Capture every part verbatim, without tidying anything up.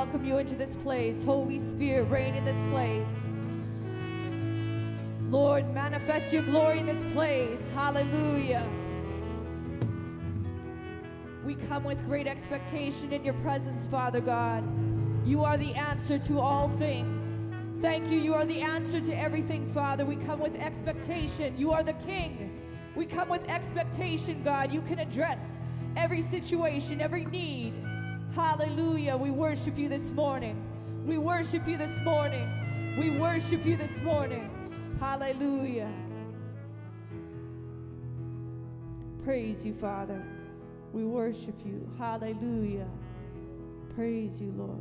welcome you into this place. Holy Spirit, reign in this place. Lord, manifest your glory in this place. Hallelujah. We come with great expectation in your presence, Father God. You are the answer to all things. Thank you. You are the answer to everything, Father. We come with expectation. You are the King. We come with expectation, God. You can address every situation, every need. Hallelujah. We worship you this morning. We worship you this morning. We worship you this morning. Hallelujah. Praise you, Father. We worship you. Hallelujah. Praise you, Lord.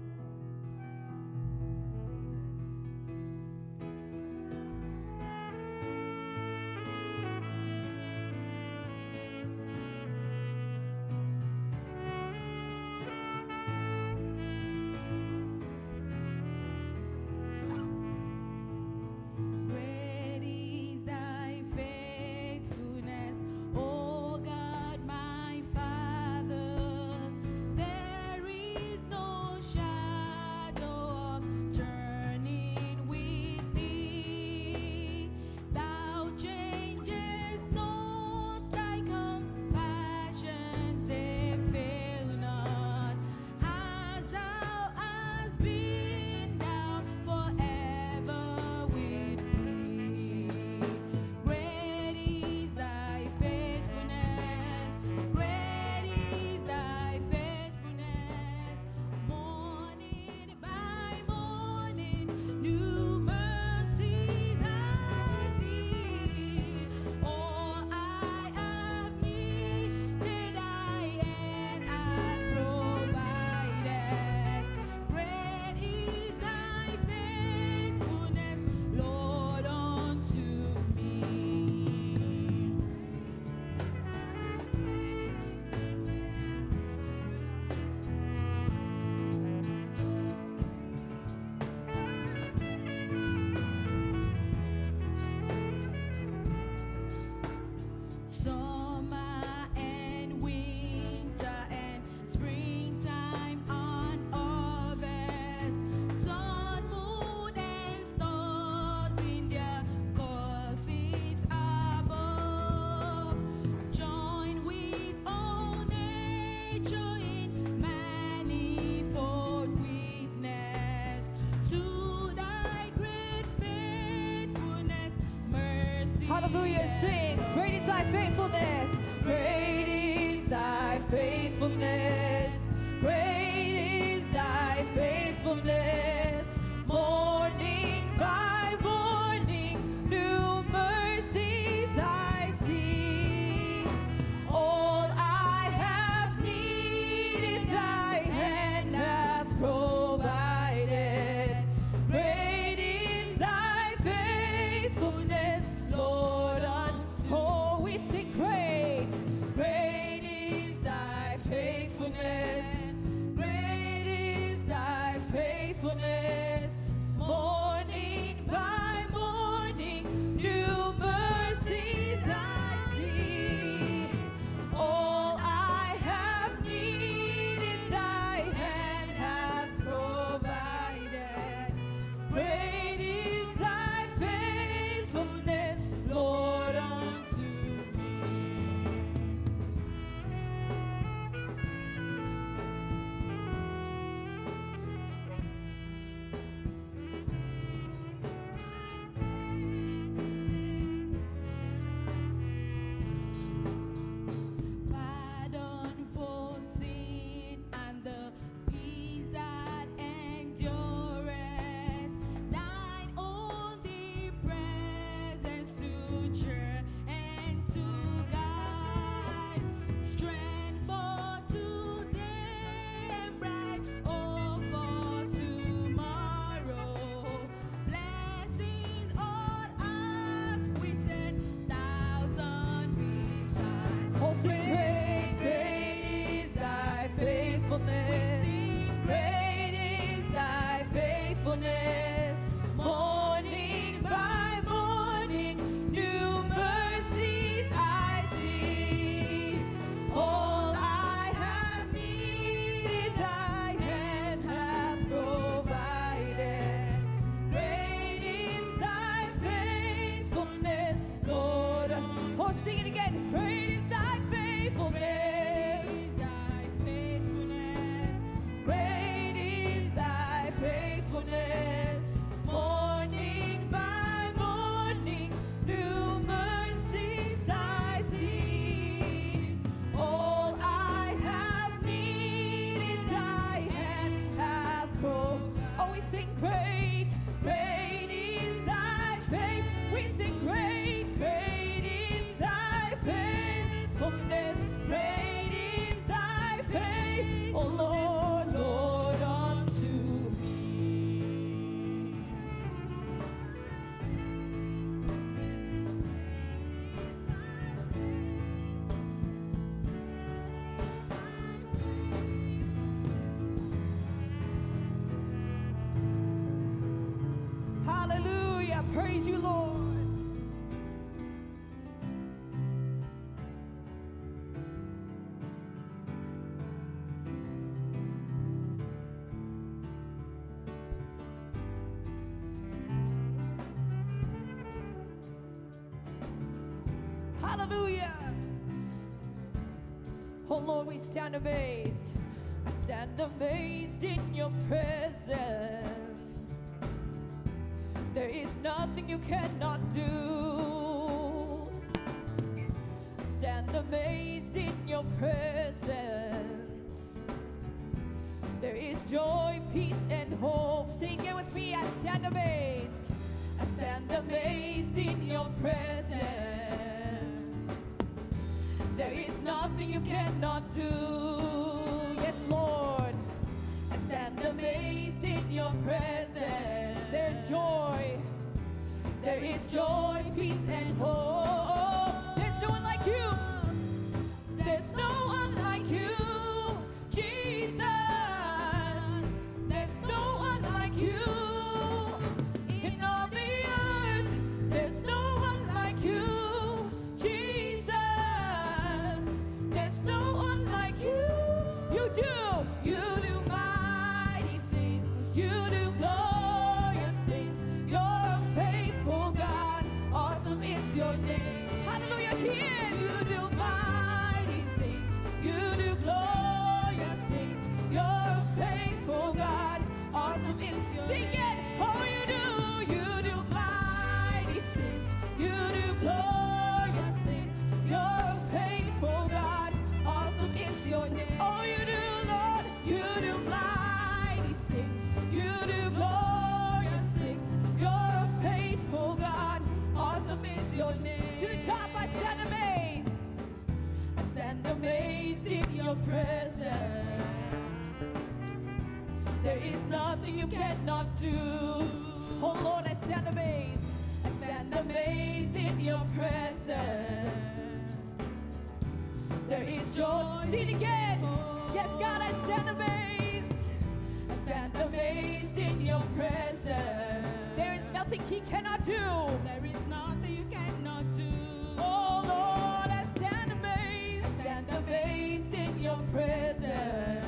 Hallelujah, sing. Great is thy faithfulness. Great is thy faithfulness. Great is thy faithfulness. Morning by morning, new mercies I see. All I have needed, thy hand has provided. Great is thy faithfulness, Lord, unto oh, we sing great. Great is thy faithfulness. Great is thy faithfulness. Morning by morning, new mercies I see. All I have needed, thy hand has provided. Great is thy faithfulness, Lord, unto me. we sing great, great is thy faith. We sing great, great is thy faithfulness. Great is thy faith, O Lord, Lord, unto me. Hallelujah. Praise you, Lord. Hallelujah. Oh Lord, we stand amazed. I stand amazed in your presence. There is nothing you cannot do. Stand amazed in your presence. There is joy, peace, and hope. Sing it with me. I stand amazed. I stand amazed in your presence. There is nothing you cannot do. Yes, Lord. I stand amazed in your presence. There's joy. There is joy, peace, and hope. There's no one like you. There's no one like you, Jesus. There's no one like you in all the earth. There's no one like you, Jesus. There's no one like you. You do, you do mighty things. You do glorious things. You're a faithful God. Awesome is your name. Hallelujah. He is. You do mighty things. You do glorious things. You're a faithful God. Awesome is your name. Sing it. Oh, you do. You do mighty things. You do glorious things. You're a faithful God. Awesome is your name. Oh, you do, Lord. You do mighty things. You do glorious things. You're a faithful God. Awesome is your name. To the top, I stand amazed. I stand amazed in your presence. There is nothing you cannot do. Oh Lord, I stand amazed. I stand amazed in your presence. There is joy. Sing it again. Yes, God, I stand amazed. I stand amazed in your presence. There is nothing he cannot do. There is nothing you cannot do. Oh Lord, I stand amazed. I stand amazed in your presence.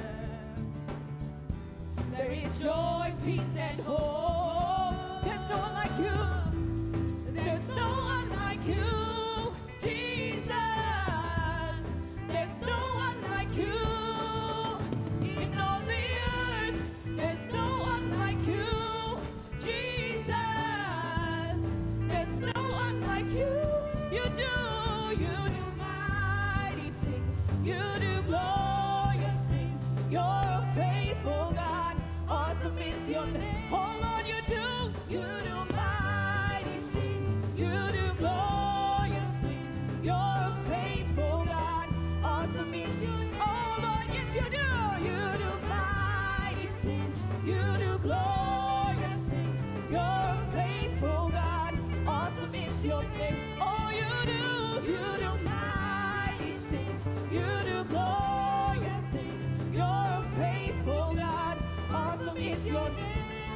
There is joy, peace, and hope. There's no one like you. There's no one like you, Jesus. There's no one like you in all the earth. There's no one like you, Jesus. There's no one like you. You do, you do mighty things. You do glorious things. You're a faithful God. Awesome is your name. Oh Lord, you do, you do mighty things. You do glorious things. You're a faithful God. Awesome is your name. Oh Lord, yes you do. You do mighty things. You do glorious things. You're a faithful God. Awesome is your name. Oh, you do, you do mighty things. You do glorious things. You're a faithful God. Awesome is your name.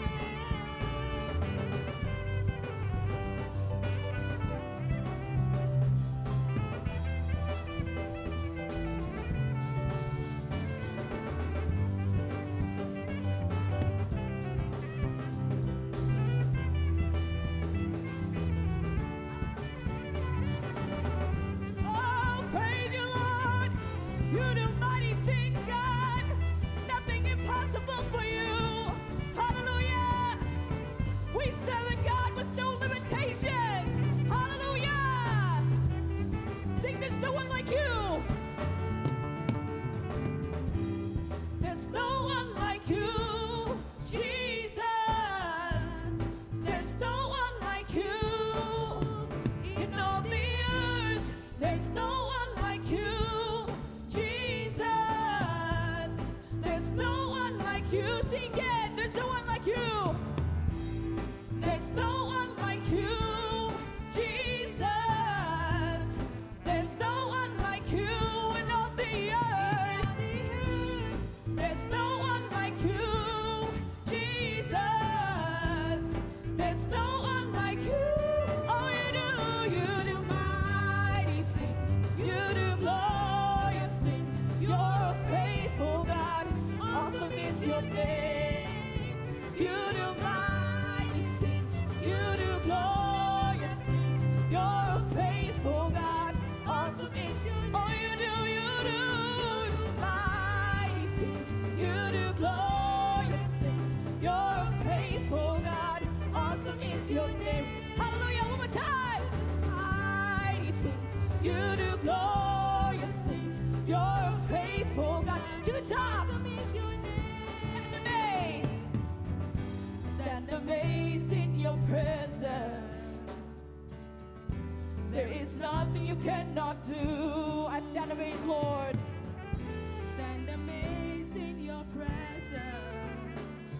Oh, praise you, Lord. You do mighty things, God. Nothing impossible for you. Hallelujah. sing again. There's no one like you. There's no one like you, Jesus. There's no one like you in all the earth. There's no one like you, Jesus. There's no one like you. Oh, you do, you do mighty things. You do glorious things. You're a faithful God. Awesome is your name. You do mighty things. You do glorious things. You're a faithful God. Awesome is your name. Oh, you do, you do mighty things. You do glorious things. You're a faithful God. Awesome is your name. Hallelujah, one more time. Mighty things. You do glorious things. You're a faithful God. To the top. Stand amazed. Stand amazed in your presence. There is nothing you cannot do. I stand amazed, Lord. Stand amazed in your presence.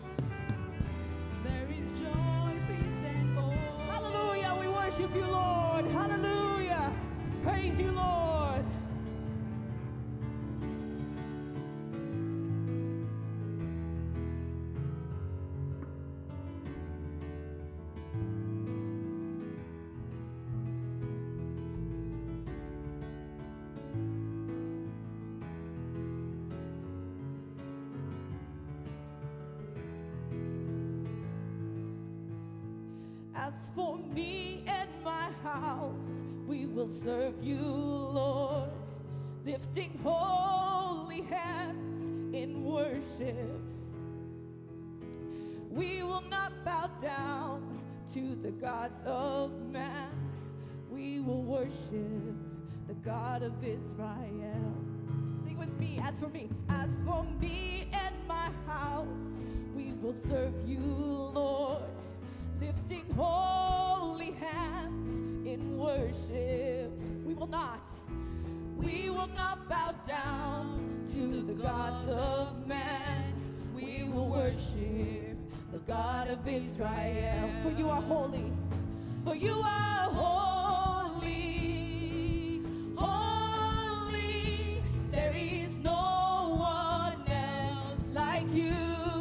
There is joy, peace, and hope. Hallelujah, we worship you, Lord. Hallelujah. Praise you, Lord. As for me and my house, we will serve you, Lord, lifting holy hands in worship. We will not bow down to the gods of man. We will worship the God of Israel. Sing with me, as for me, as for me and my house, we will serve you, Lord, lifting holy hands in worship. We will not, we will not bow down to the gods of man. We will worship the God of Israel. For you are holy, for you are holy, holy. There is no one else like you.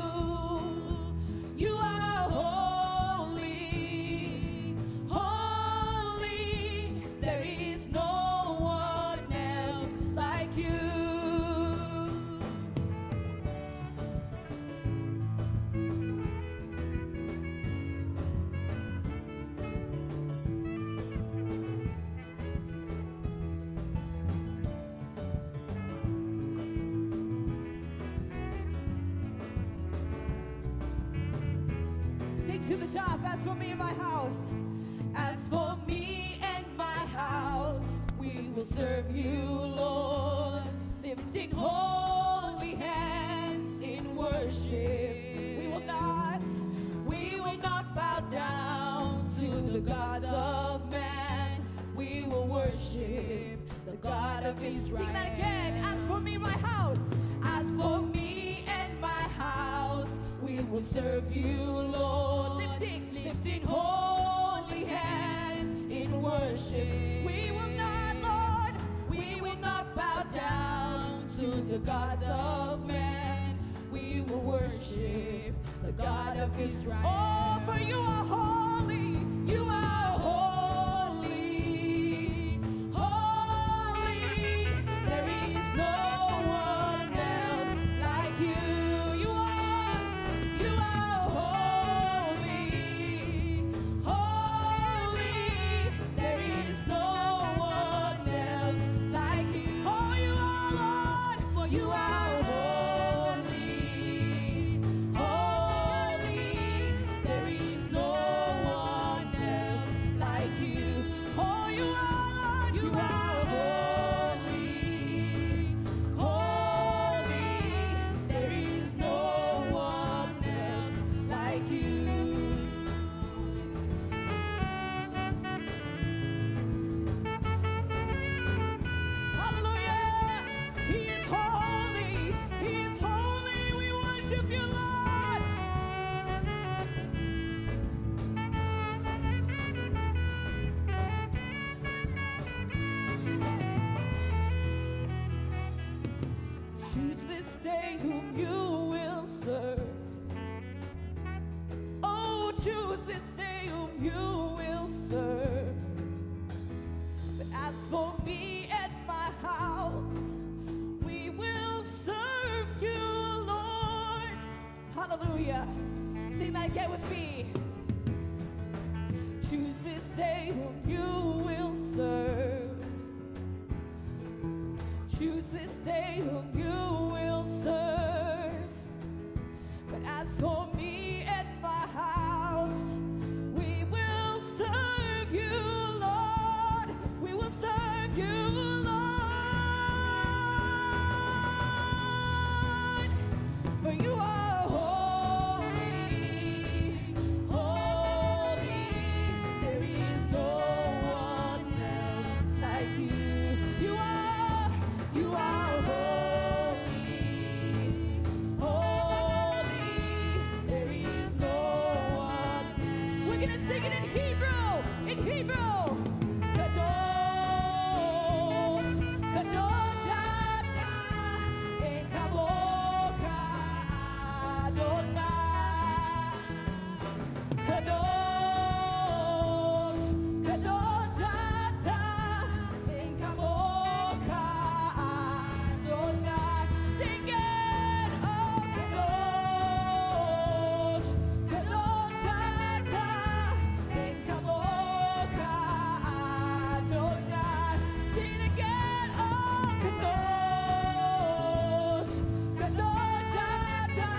You are holy, holy. There is no one else like you. Sing to the top. As for me and my house, as for me and my house, we will serve you, Lord, lifting holy hands in worship. We will not, we will not bow down to the gods of man. We will worship the God of Israel. Sing that again. As for me and my house, as for me and my house, we will serve you, Lord, lifting, lifting holy hands in worship. We will not, Lord, we will not bow down to the gods of man. We will worship the God of Israel. Oh, for you are holy, you are holy, holy. There is no one else like you. You are, you are holy, holy. There is no one else like you. Oh, you are Lord, for you are holy, holy. There is no one else choose this day whom you will serve. But as for me and my house, we will serve you, Lord. Hallelujah. Sing that again with me. Choose this day whom you will serve. Choose this day whom you will serve. But as for me and my house, we will serve you, Lord. We will serve you, Lord. For you are holy, holy. There is no one else like you. You are, you are holy, holy. There is no one. We're gonna sing it in Hebrew, in Hebrew. Kadosh, Kadosh Ata, Ekamoka Adonai. Kadosh, Kadosh Ata, Ekamoka Adonai. Sing it, oh Kadosh, Kadosh Ata, Ekamoka Adonai. Sing it again, oh Kadosh, Kadosh Ata,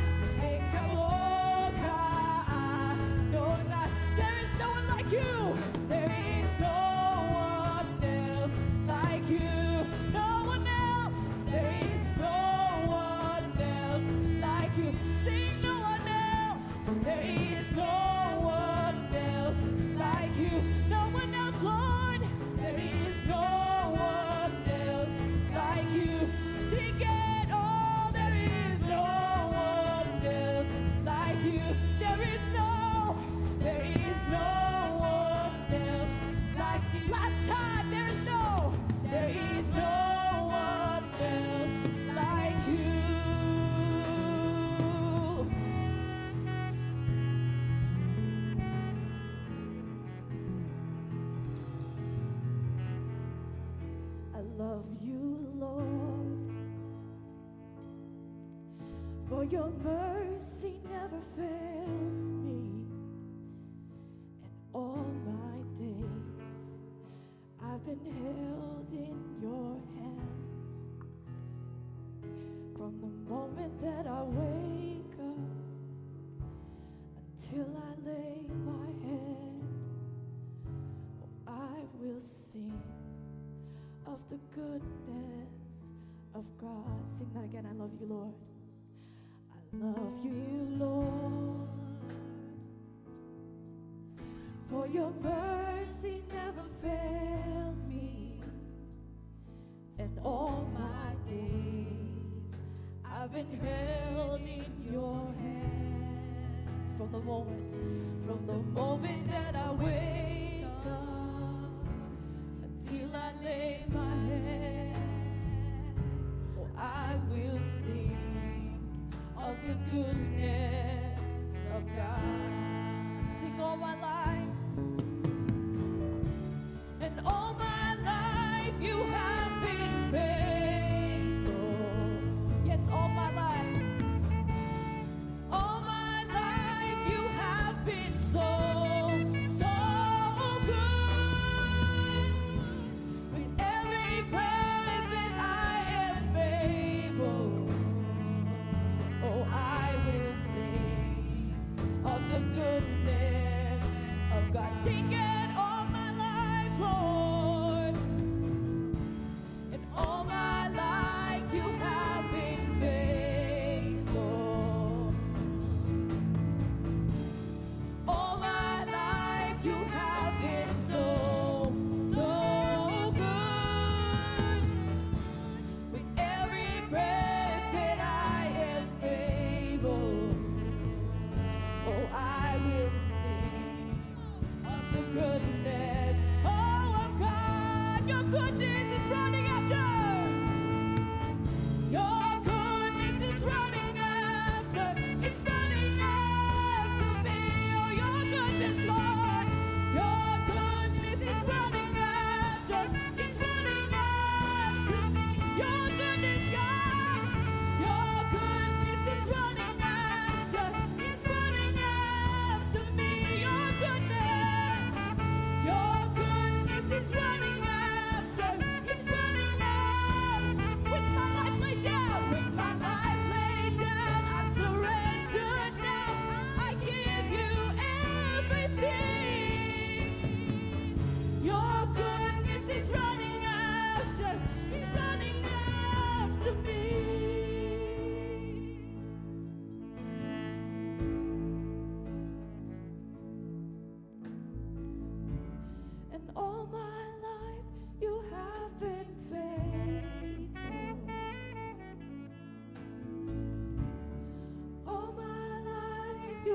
Ekamoka Adonai. There is no one like you. There is no one else like you. No one else. There is no one else like you. Sing no one else. There is no one else like you. No one else, Lord. There is no one else like you. Sing it. Oh, there is no one else like you. There is no, there is no one else like you. Last time, there is no, there is no one else like you. I love you, Lord, for your mercy never fails me. And all my days I've been held in your hands. From the moment that I wake up until I lay my head, oh, I will sing of the goodness of God. Sing that again. I love you, Lord. I love you, Lord, for your mercy never fails me. And all my days I've been held in your hands. From the moment, from the moment that I wake up until I lay my head, oh, I will sing of the goodness of God. Sing all my life, and all my life you have been faithful. Yes, all my life, all my life you have been so, so good. With every breath that I am able, oh, I will sing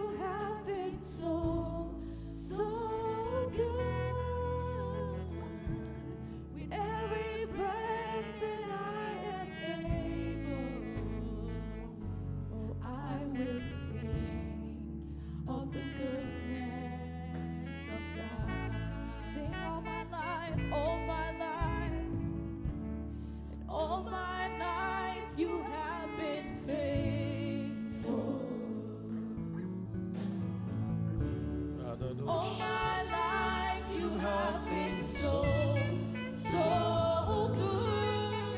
you have been so, so good. With every breath that I am able, oh, I will sing of the goodness of God. Sing all my life, all my life, and all my life you have been faithful. All my life you have been so, so good.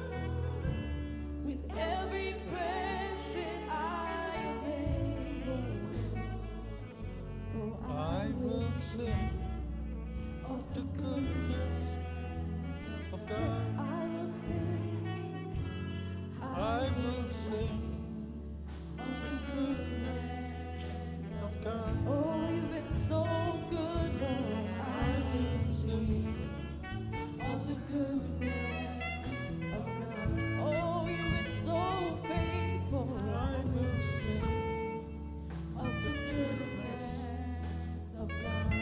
With every breath that I am able, oh, I will sing of the goodness of God. Yes, I will sing. I will sing of the goodness of God. Oh, you've been so good, Lord. I will sing of the goodness of God. Oh, you've been so faithful. I will sing of the goodness of God.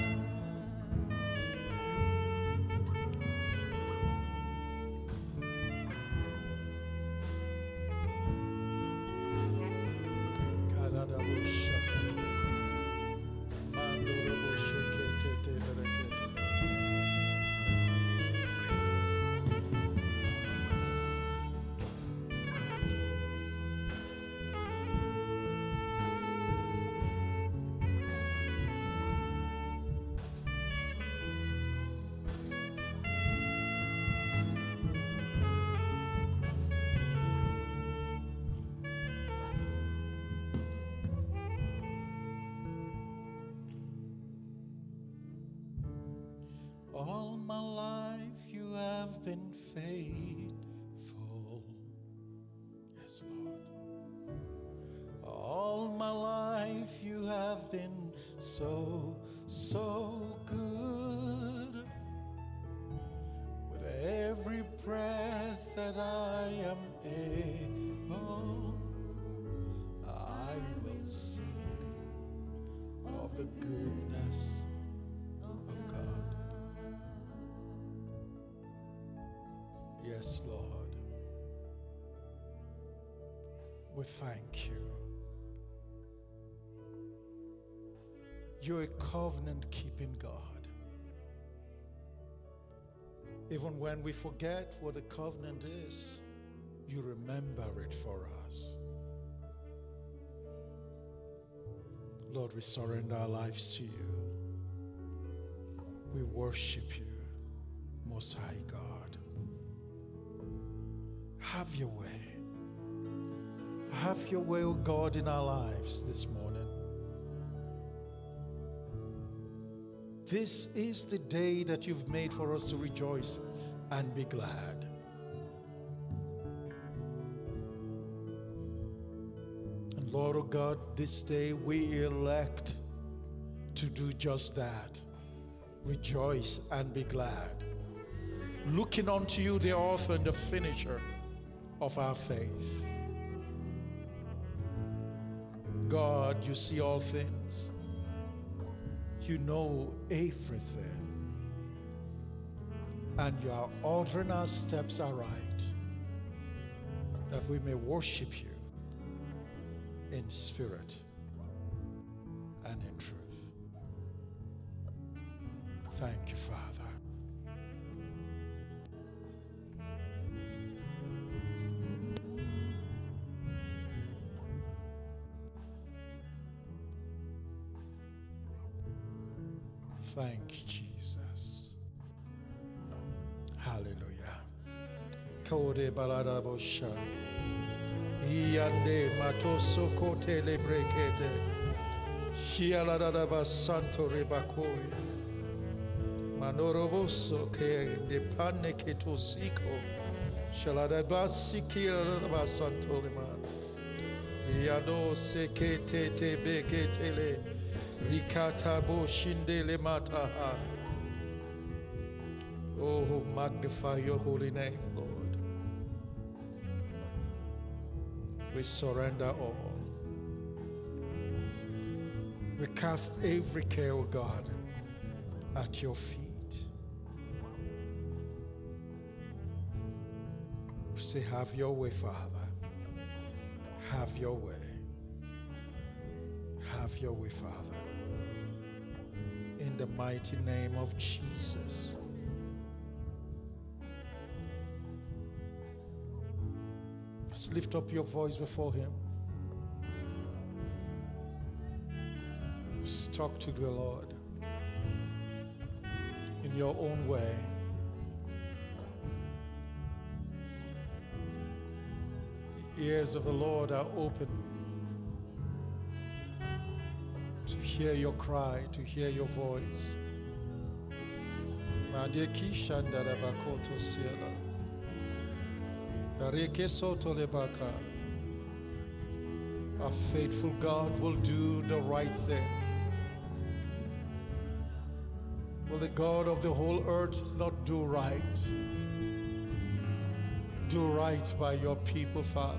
All my life you have been faithful. Yes, Lord. All my life you have been so, so good. With every breath that I am able, I will sing of the goodness of God. Yes, Lord. We thank you. You're a covenant-keeping God. Even when we forget what a covenant is, you remember it for us. Lord, we surrender our lives to you. We worship you, Most High God. Have your way. Have your way, O God, in our lives this morning. This is the day that you've made for us to rejoice and be glad. And Lord, O God, this day we elect to do just that. Rejoice and be glad. Looking unto you, the author and the finisher of our faith. God, you see all things. You know everything. And you are ordering our steps aright, that we may worship you in spirit and in truth. Thank you, Father. Thank you, Jesus. Hallelujah. Kore balada bosha. Iyande matoso kote lebrekete. Shialada basanto rebakoye. Manoroboso ke de panne ke tosiko. Shalada basiki la basanto lema. Iyado se ke te te beke tele. Rikata bo shindele mataha. Oh, magnify your holy name, Lord. We surrender all. We cast every care, O God, at your feet. We say, have your way, Father. Have your way. Have your way, Father. In the mighty name of Jesus. Just lift up your voice before him. Just talk to the Lord in your own way. The ears of the Lord are open to hear your cry, to hear your voice. Our faithful God will do the right thing. Will the God of the whole earth not do right? Do right by your people, Father.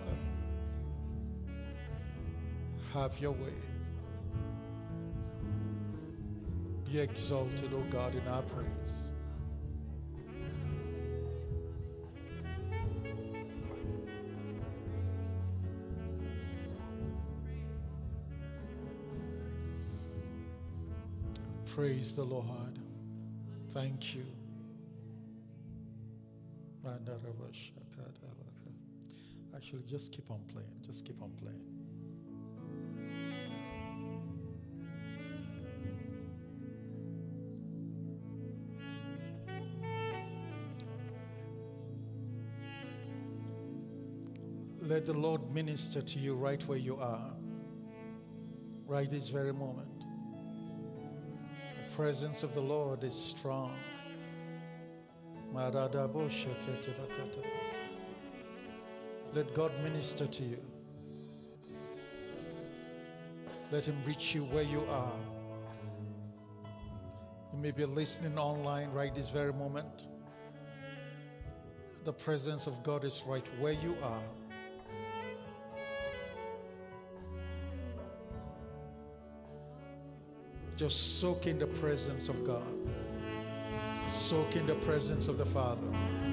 Have your way. Be exalted, O God, in our praise. Praise the Lord. Thank you. Actually, just keep on playing. Just keep on playing. Let the Lord minister to you right where you are, right this very moment. The presence of the Lord is strong. Let God minister to you. Let him reach you where you are. You may be listening online right this very moment. The presence of God is right where you are. Just soak in the presence of God. Soak in the presence of the Father.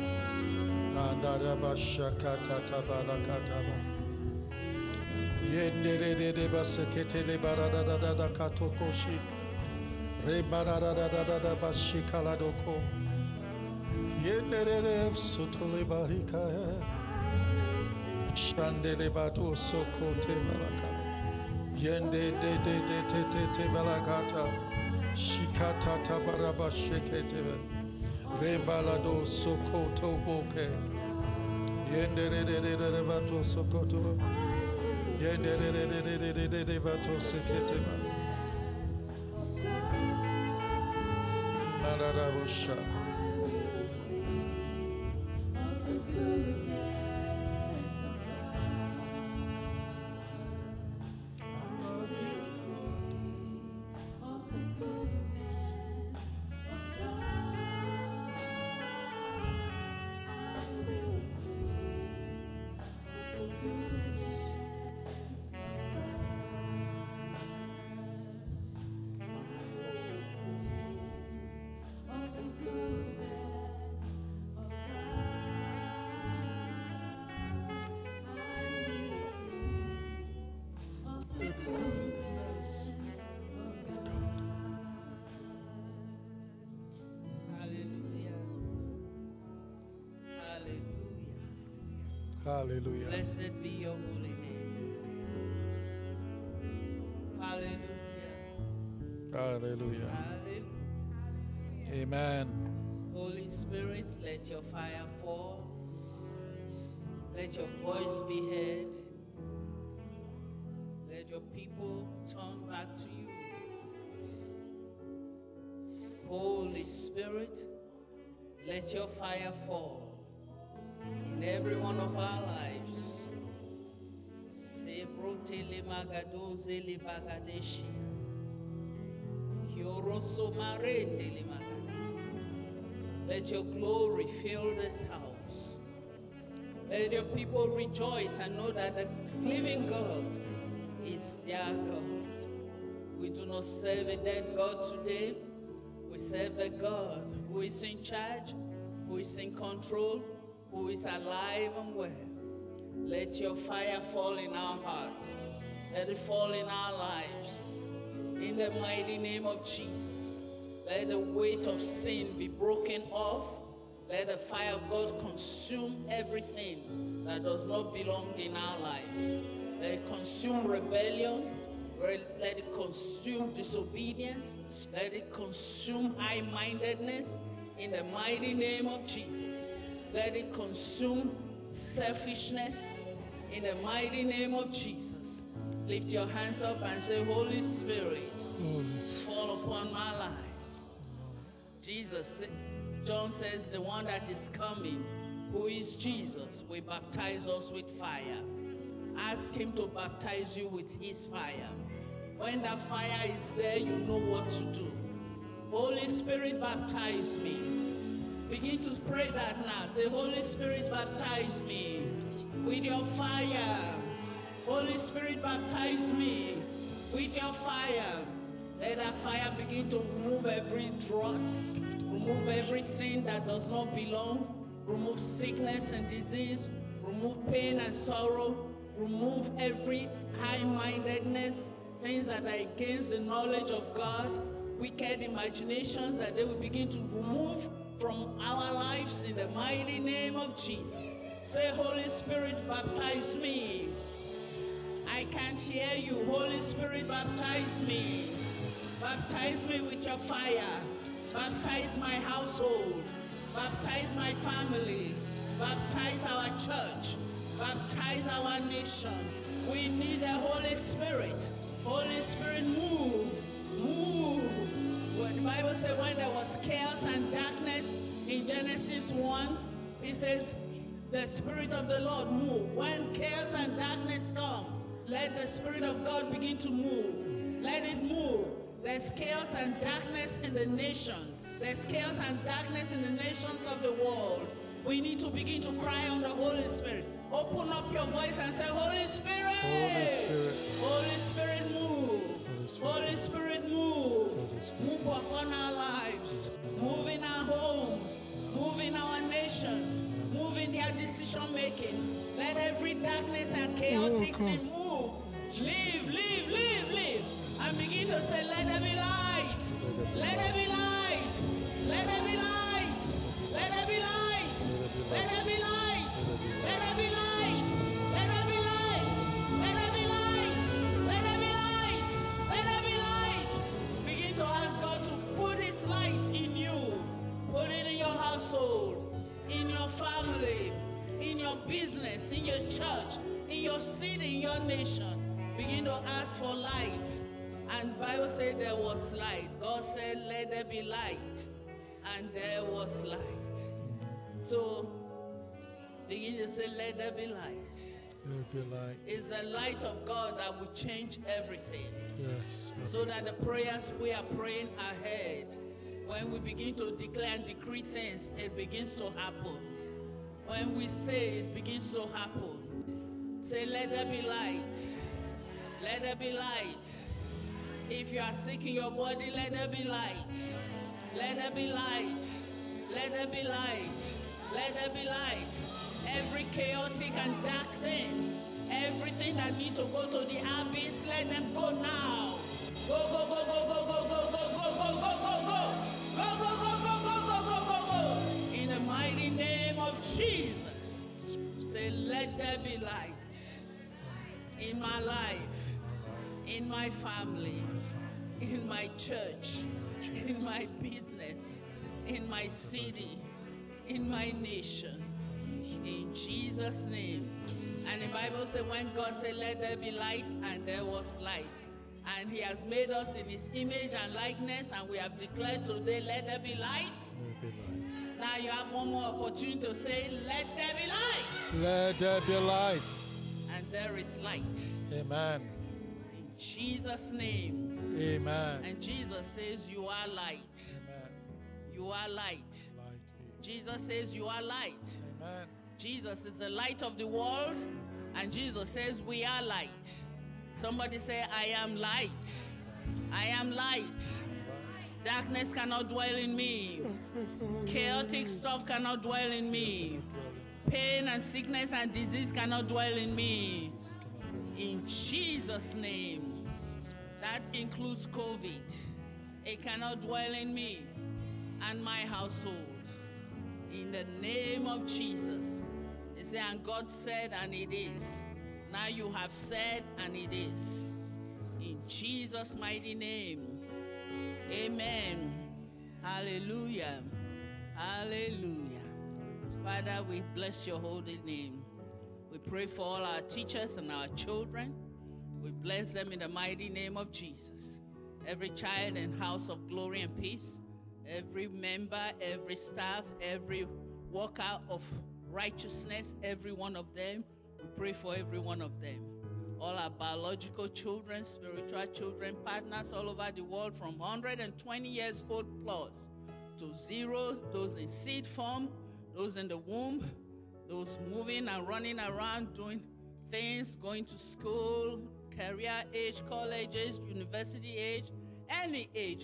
Yende de de de te te te balakata shikata tabaraba shekete rebalado sokoto boke yende de de de de bato sokoto yende de de de de de de de bato sekete marada busha. Hallelujah. Blessed be your holy name. Hallelujah. Hallelujah. Hallelujah. Amen. Holy Spirit, let your fire fall. Let your voice be heard. Let your people turn back to you. Holy Spirit, let your fire fall in every one of our lives. Sebrotele magadoze le bagadeshi. Kioroso marende le magada. Let your glory fill this house. Let your people rejoice and know that the living God is their God. We do not not serve a dead God today. We serve the God who is in charge, who is in control, who is alive and well. Let your fire fall in our hearts. Let it fall in our lives. In the mighty name of Jesus. Let the weight of sin be broken off. Let the fire of God consume everything that does not belong in our lives. Let it consume rebellion. Let it consume disobedience. Let it consume high-mindedness in the mighty name of Jesus. Let it consume selfishness in the mighty name of Jesus. Lift your hands up and say, Holy Spirit, fall upon my life. Jesus, John says, the one that is coming, who is Jesus, will baptize us with fire. Ask him to baptize you with his fire. When that fire is there, you know what to do. Holy Spirit, baptize me. Begin to pray that now. Say, Holy Spirit, baptize me with your fire. Holy Spirit, baptize me with your fire. Let that fire begin to remove every dross, remove everything that does not belong, remove sickness and disease, remove pain and sorrow, remove every high-mindedness, things that are against the knowledge of God, wicked imaginations that they will begin to remove from our lives in the mighty name of Jesus. Say, Holy Spirit, baptize me. I can't hear you. Holy Spirit, baptize me. Baptize me with your fire. Baptize my household. Baptize my family. Baptize our church. Baptize our nation. We need the Holy Spirit. Holy Spirit, move. Move. Well, the Bible says when there was chaos and darkness in Genesis one, it says, the Spirit of the Lord move. When chaos and darkness come, let the Spirit of God begin to move. Let it move. There's chaos and darkness in the nation. There's chaos and darkness in the nations of the world. We need to begin to cry on the Holy Spirit. Open up your voice and say, Holy Spirit. Holy Spirit. Holy Spirit, move. Holy Spirit, move. Move upon our lives. Move in our homes. Move in our nations. Move in their decision making. Let every darkness and chaotic thing move. Leave, leave, leave, leave. And begin to say, let there be light. Let there be light. Let there be light. Let there be light. Let there be light. Let there be light. Let there be light. Let there be light. Let there be light. Let there be light. Begin to ask God to put his light in you. Put it in your household, in your family, in your business, in your church, in your city, in your nation. Begin to ask for light. And the Bible said there was light. God said, let there be light. And there was light. So begin to say, let there be light. Let there be light. It's the light of God that will change everything. Yes. So that the prayers we are praying ahead, when we begin to declare and decree things, it begins to happen. When we say it begins to happen. Say, let there be light. Let there be light. If you are sick in your body, let there be light. Let there be light. Let there be light. Let there be light. Every chaotic and dark things, everything that need to go to the abyss, let them go now. Go, go, go, go, go, go, go, go, go, go, go, go, go. Go, go, go, go, go, go, go, go, go. In the mighty name of Jesus. Say, let there be light in my life, in my family, in my church, in my business, in my city, in my nation. In Jesus' name. And the Bible says when God said, let there be light, and there was light. And he has made us in his image and likeness, and we have declared today, let there be light. Let there be light. Now you have one more opportunity to say, let there be light. Let there be light. And there is light. Amen. In Jesus' name. Amen. And Jesus says, you are light. Amen. You are light. Light. Jesus says, you are light. Amen. Jesus is the light of the world, and Jesus says we are light. Somebody say, I am light. I am light. Darkness cannot dwell in me. Chaotic stuff cannot dwell in me. Pain and sickness and disease cannot dwell in me. In Jesus' name. That includes COVID. It cannot dwell in me and my household. In the name of Jesus. They say, and God said, and it is. Now you have said, and it is. In Jesus' mighty name. Amen. Hallelujah. Hallelujah. Father, we bless your holy name. We pray for all our teachers and our children. We bless them in the mighty name of Jesus. Every child in House of Glory and Peace, every member, every staff, every worker of righteousness, every one of them, we pray for every one of them. All our biological children, spiritual children, partners all over the world from one hundred twenty years old plus to zero, those in seed form, those in the womb, those moving and running around doing things, going to school, career age, college age, university age, any age.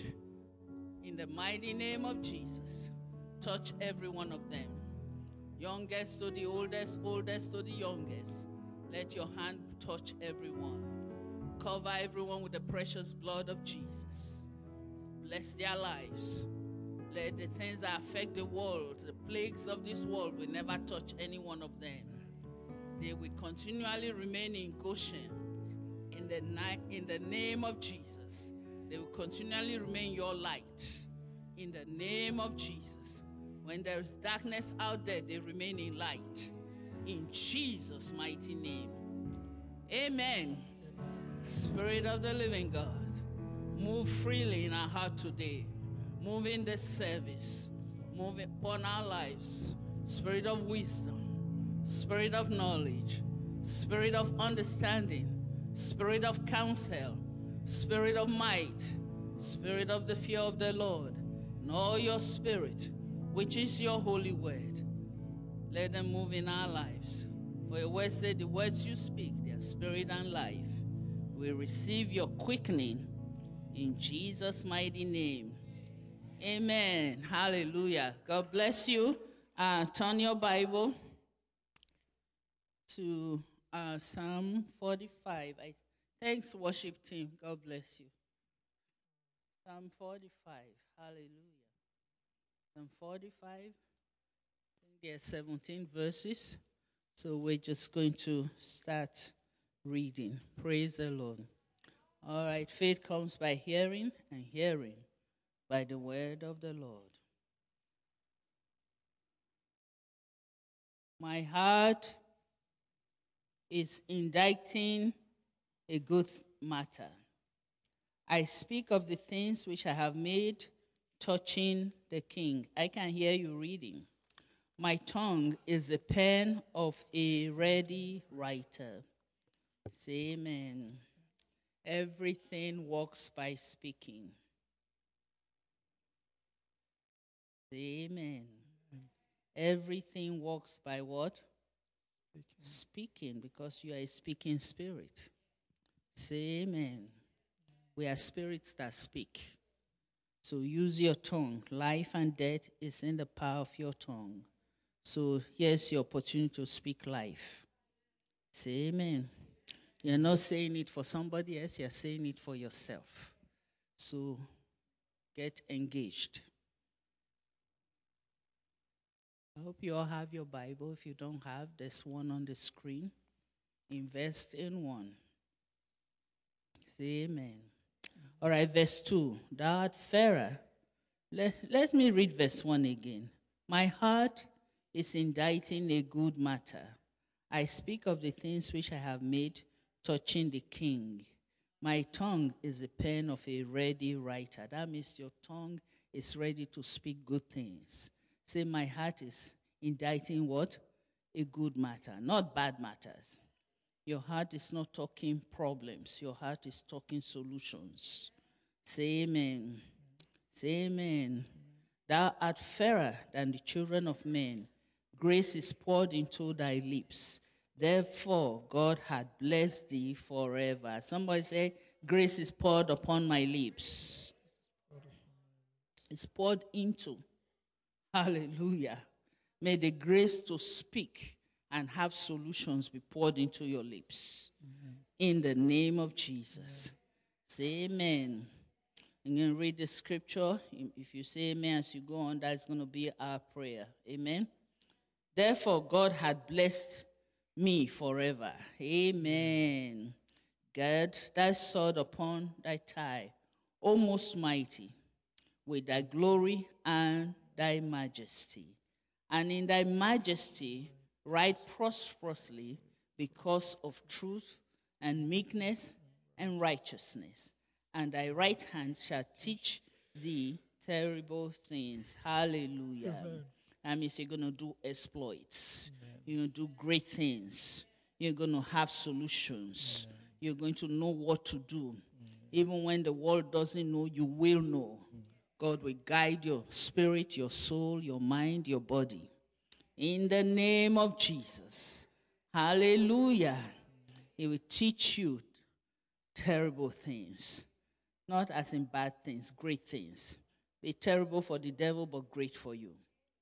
In the mighty name of Jesus, touch every one of them. Youngest to the oldest, oldest to the youngest. Let your hand touch everyone. Cover everyone with the precious blood of Jesus. Bless their lives. Let the things that affect the world, the plagues of this world, will never touch any one of them. They will continually remain in Goshen. In the, ni- in the name of Jesus. They will continually remain your light. In the name of Jesus. When there is darkness out there, they remain in light. In Jesus' mighty name. Amen. Spirit of the living God, move freely in our heart today. Move in this service. Move upon our lives. Spirit of wisdom. Spirit of knowledge. Spirit of understanding. Spirit of counsel. Spirit of might. Spirit of the fear of the Lord. And all your spirit, which is your holy word. Let them move in our lives. For your word said, the words you speak, they are spirit and life. We receive your quickening in Jesus' mighty name. Amen. Hallelujah. God bless you. Uh, turn your Bible to uh, Psalm forty-five. I, thanks, worship team. God bless you. Psalm forty-five. Hallelujah. Psalm forty-five. There are seventeen verses, so we're just going to start reading. Praise the Lord. All right, faith comes by hearing, and hearing by the word of the Lord. My heart is inditing a good matter. I speak of the things which I have made touching the king. I can hear you reading. My tongue is the pen of a ready writer. Say amen. Everything works by speaking. Say amen. Everything works by what? Speaking. Speaking, because you are a speaking spirit. Say amen. We are spirits that speak. So use your tongue. Life and death is in the power of your tongue. So here's your opportunity to speak life. Say amen. You're not saying it for somebody else, you're saying it for yourself. So get engaged. I hope you all have your Bible. If you don't have, there's one on the screen. Invest in one. Say amen. All right, verse two. Thou art fairer. Let, let me read verse one again. My heart is inditing a good matter. I speak of the things which I have made touching the king. My tongue is the pen of a ready writer. That means your tongue is ready to speak good things. Say, my heart is inditing what? A good matter, not bad matters. Your heart is not talking problems. Your heart is talking solutions. Say amen. Say amen. Thou art fairer than the children of men. Grace is poured into thy lips. Therefore, God hath blessed thee forever. Somebody say, Grace is poured upon my lips. It's poured into. Hallelujah. May the grace to speak and have solutions be poured into your lips. Amen. In the name of Jesus. Amen. Say amen. I'm going to read the scripture. If you say amen as you go on, that's going to be our prayer. Amen. Therefore, God had blessed me forever. Amen. Gird thy sword upon thy thigh, O most mighty, with thy glory and thy majesty. And in thy majesty ride prosperously because of truth and meekness and righteousness. And thy right hand shall teach thee terrible things. Hallelujah. Amen. That means you're going to do exploits. Amen. You're going to do great things. You're going to have solutions. Amen. You're going to know what to do. Amen. Even when the world doesn't know, you will know. Amen. God will guide your spirit, your soul, your mind, your body. In the name of Jesus. Hallelujah. He will teach you terrible things. Not as in bad things, great things. Be terrible for the devil, but great for you.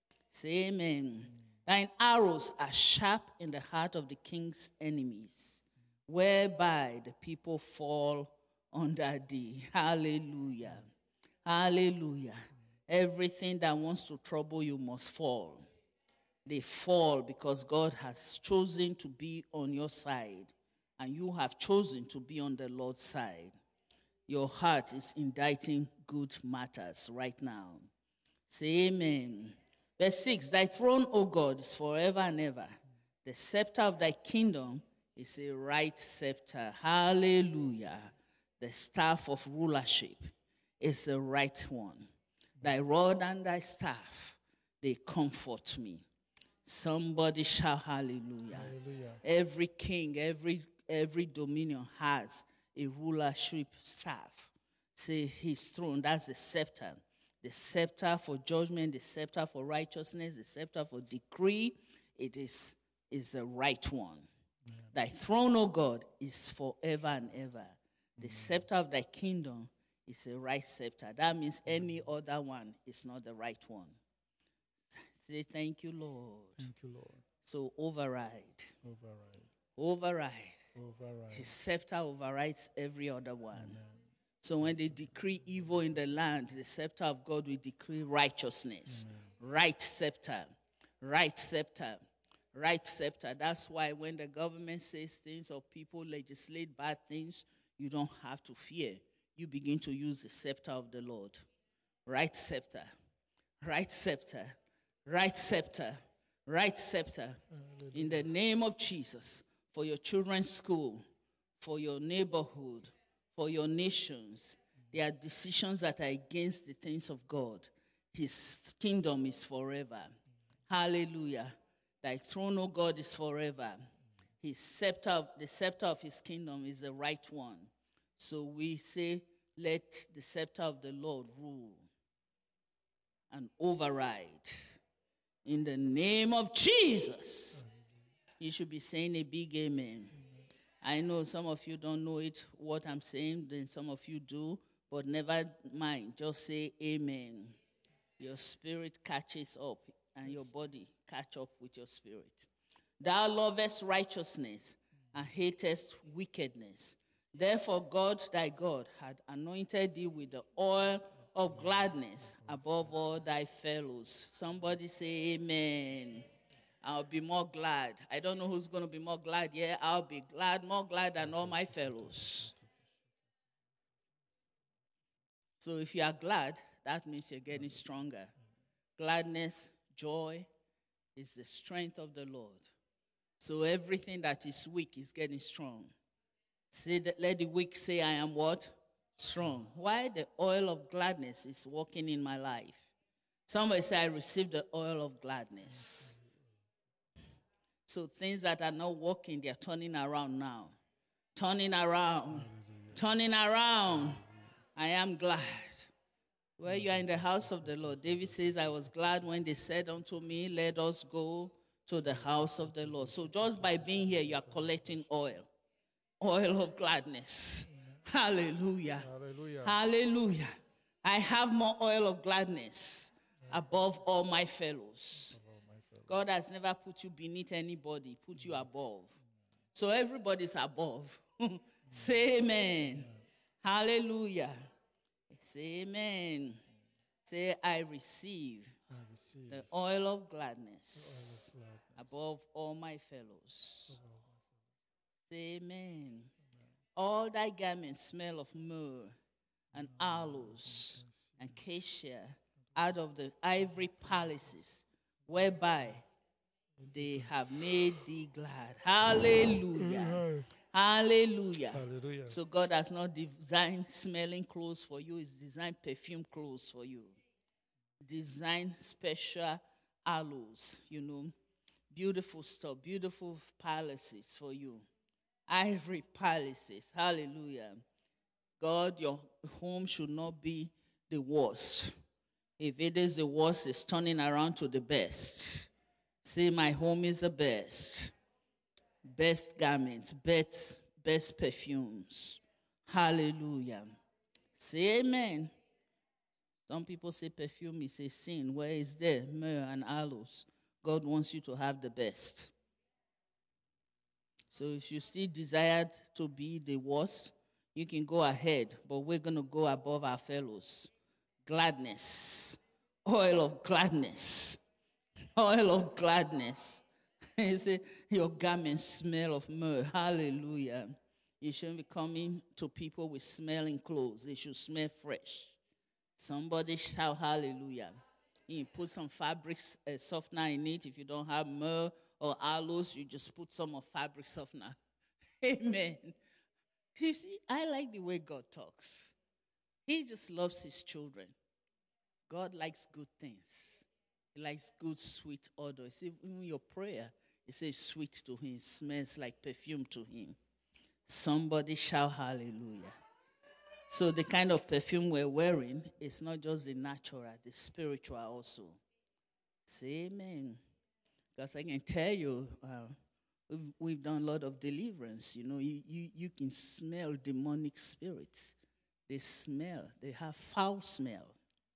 Say amen. Thine arrows are sharp in the heart of the king's enemies, whereby the people fall under thee. Hallelujah. Hallelujah. Everything that wants to trouble you must fall. They fall because God has chosen to be on your side, and you have chosen to be on the Lord's side. Your heart is inditing good matters right now. Say amen. Verse six, thy throne, O God, is forever and ever. The scepter of thy kingdom is a right scepter. Hallelujah. The staff of rulership is the right one. Thy rod and thy staff, they comfort me. Somebody shout hallelujah. Hallelujah. Every king, every every dominion has a rulership staff. Say his throne, that's the scepter. The scepter for judgment, the scepter for righteousness, the scepter for decree. It is, is the right one. Yeah. Thy throne, O God, is forever and ever. The mm-hmm. scepter of thy kingdom is a right scepter. That means any other one is not the right one. Say, thank you, Lord. Thank you, Lord. So override. Override. Override. Override. His scepter overrides every other one. Amen. So when they decree evil in the land, the scepter of God will decree righteousness. Amen. Right scepter. Right scepter. Right scepter. That's why when the government says things or people legislate bad things, you don't have to fear. You begin to use the scepter of the Lord. Right scepter. Right scepter. Right scepter. Right scepter. In the name of Jesus. For your children's school. For your neighborhood. For your nations. There are decisions that are against the things of God. His kingdom is forever. Hallelujah. Thy throne, O God, is forever. His scepter, the scepter of his kingdom is the right one. So we say, let the scepter of the Lord rule and override. In the name of Jesus. You should be saying a big amen. I know some of you don't know it, what I'm saying, then some of you do, but never mind. Just say amen. Your spirit catches up, and your body catch up with your spirit. Thou lovest righteousness and hatest wickedness. Therefore God thy God had anointed thee with the oil of gladness above all thy fellows. Somebody say amen. I'll be more glad. I don't know who's going to be more glad. Yeah, I'll be glad, more glad than all my fellows. So if you are glad, that means you're getting stronger. Gladness, joy is the strength of the Lord. So everything that is weak is getting strong. Say that, let the weak say, I am what? Strong. Why? The oil of gladness is working in my life. Somebody say, I received the oil of gladness. So things that are not working, they're turning around now. Turning around. Turning around. I am glad. Well, you are in the house of the Lord. David says, I was glad when they said unto me, let us go to the house of the Lord. So just by being here, you are collecting oil. Oil of gladness. Hallelujah. Hallelujah. Hallelujah. I have more oil of gladness above all my fellows. God has never put you beneath anybody, put you above. So everybody's above. Say amen. Hallelujah. Say amen. Say, I receive, I receive the oil of gladness, the oil of gladness above all my fellows. above all my fellows. Say amen. All thy garments smell of myrrh and aloes and cassia out of the ivory palaces whereby they have made thee glad. Hallelujah. Hallelujah. Hallelujah. So God has not designed smelling clothes for you. He's designed perfume clothes for you. Design special aloes, you know, beautiful stuff, beautiful palaces for you. Ivory palaces. Hallelujah. God, your home should not be the worst. If it is the worst, it's turning around to the best. Say, my home is the best. Best garments, best, best perfumes. Hallelujah. Say amen. Some people say perfume is a sin. Where is there? Myrrh and aloes. God wants you to have the best. So if you still desired to be the worst, you can go ahead. But we're going to go above our fellows. Gladness. Oil of gladness. Oil of gladness. You say, your garments smell of myrrh. Hallelujah. You shouldn't be coming to people with smelling clothes. They should smell fresh. Somebody shout hallelujah. You put some fabric uh, softener in it. If you don't have myrrh or aloes, you just put some of fabric softener. Amen. You see, I like the way God talks. He just loves his children. God likes good things. He likes good, sweet odor. See, even your prayer, it says sweet to him. It smells like perfume to him. Somebody shout hallelujah. So the kind of perfume we're wearing is not just the natural, the spiritual also. Say amen. Because I can tell you, uh, we've, we've done a lot of deliverance. You know, you, you, you can smell demonic spirits. They smell. They have foul smell.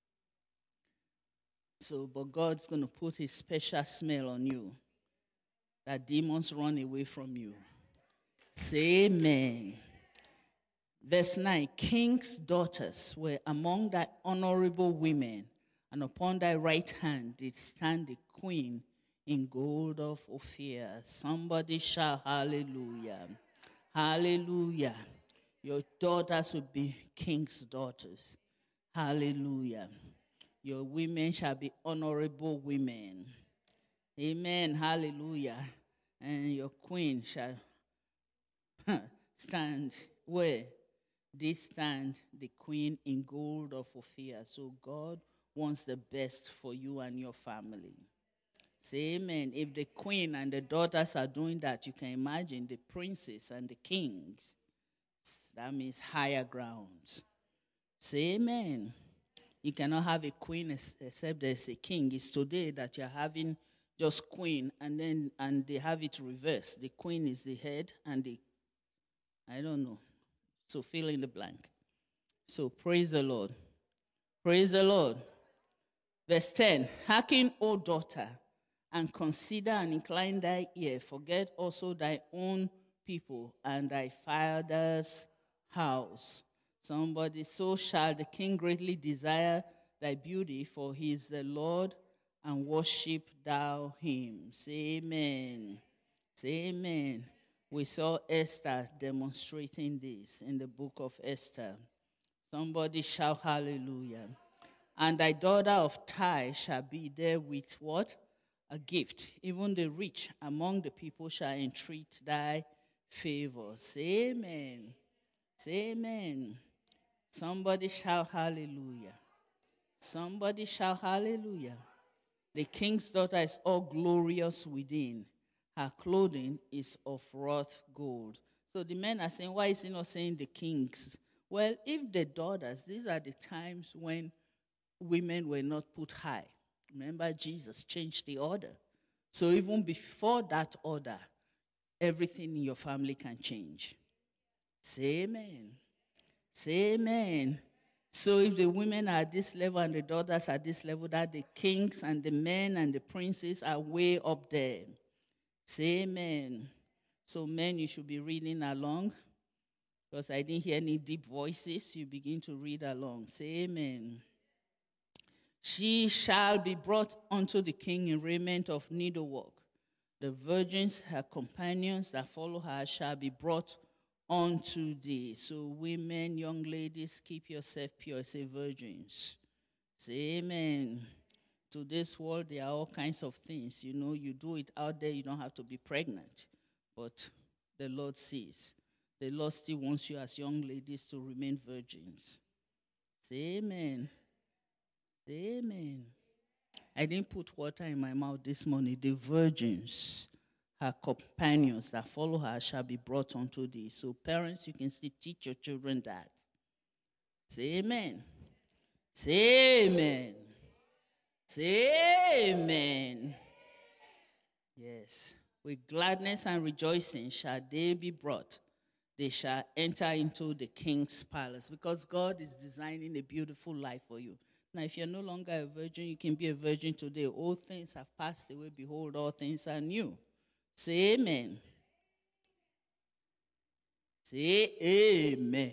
So, but God's going to put his special smell on you, that demons run away from you. Say amen. Verse nine, king's daughters were among thy honorable women, and upon thy right hand did stand the queen in gold of Ophir. Somebody shout hallelujah. Hallelujah. Your daughters will be king's daughters. Hallelujah. Your women shall be honorable women. Amen. Hallelujah. And your queen shall stand where? This stand the queen in gold of Ophir. So God wants the best for you and your family. Say amen. If the queen and the daughters are doing that, you can imagine the princes and the kings. That means higher grounds. Say amen. You cannot have a queen except there's a king. It's today that you're having just queen, and then and they have it reversed. The queen is the head, and the, I don't know. So fill in the blank. So praise the Lord. Praise the Lord. Verse ten, hearken, O daughter, and consider and incline thy ear. Forget also thy own people and thy father's house. Somebody, so shall the king greatly desire thy beauty, for he is the Lord, and worship thou him. Say amen. Say amen. We saw Esther demonstrating this in the book of Esther. Somebody shout hallelujah. And thy daughter of Tyre shall be there with what? A gift. Even the rich among the people shall entreat thy favor. Say amen. Say amen. Somebody shout hallelujah. Somebody shout hallelujah. The king's daughter is all glorious within. Her clothing is of wrought gold. So the men are saying, why is he not saying the kings? Well, if the daughters, these are the times when women were not put high. Remember, Jesus changed the order. So even before that order, everything in your family can change. Say amen. Say amen. So if the women are at this level and the daughters are at this level, that the kings and the men and the princes are way up there. Say amen. So men, you should be reading along. Because I didn't hear any deep voices, you begin to read along. Say amen. She shall be brought unto the king in raiment of needlework. The virgins, her companions that follow her, shall be brought unto thee. So women, young ladies, keep yourself pure. Say virgins. Say amen. To this world, there are all kinds of things. You know, you do it out there, you don't have to be pregnant. But the Lord sees. The Lord still wants you as young ladies to remain virgins. Say amen. Say amen. I didn't put water in my mouth this morning. The virgins, her companions that follow her, shall be brought unto thee. So parents, you can still teach your children that. Say amen. Say amen. Say amen. Yes. With gladness and rejoicing shall they be brought. They shall enter into the king's palace, because God is designing a beautiful life for you. Now, if you're no longer a virgin, you can be a virgin today. All things have passed away. Behold, all things are new. Say amen. Say amen.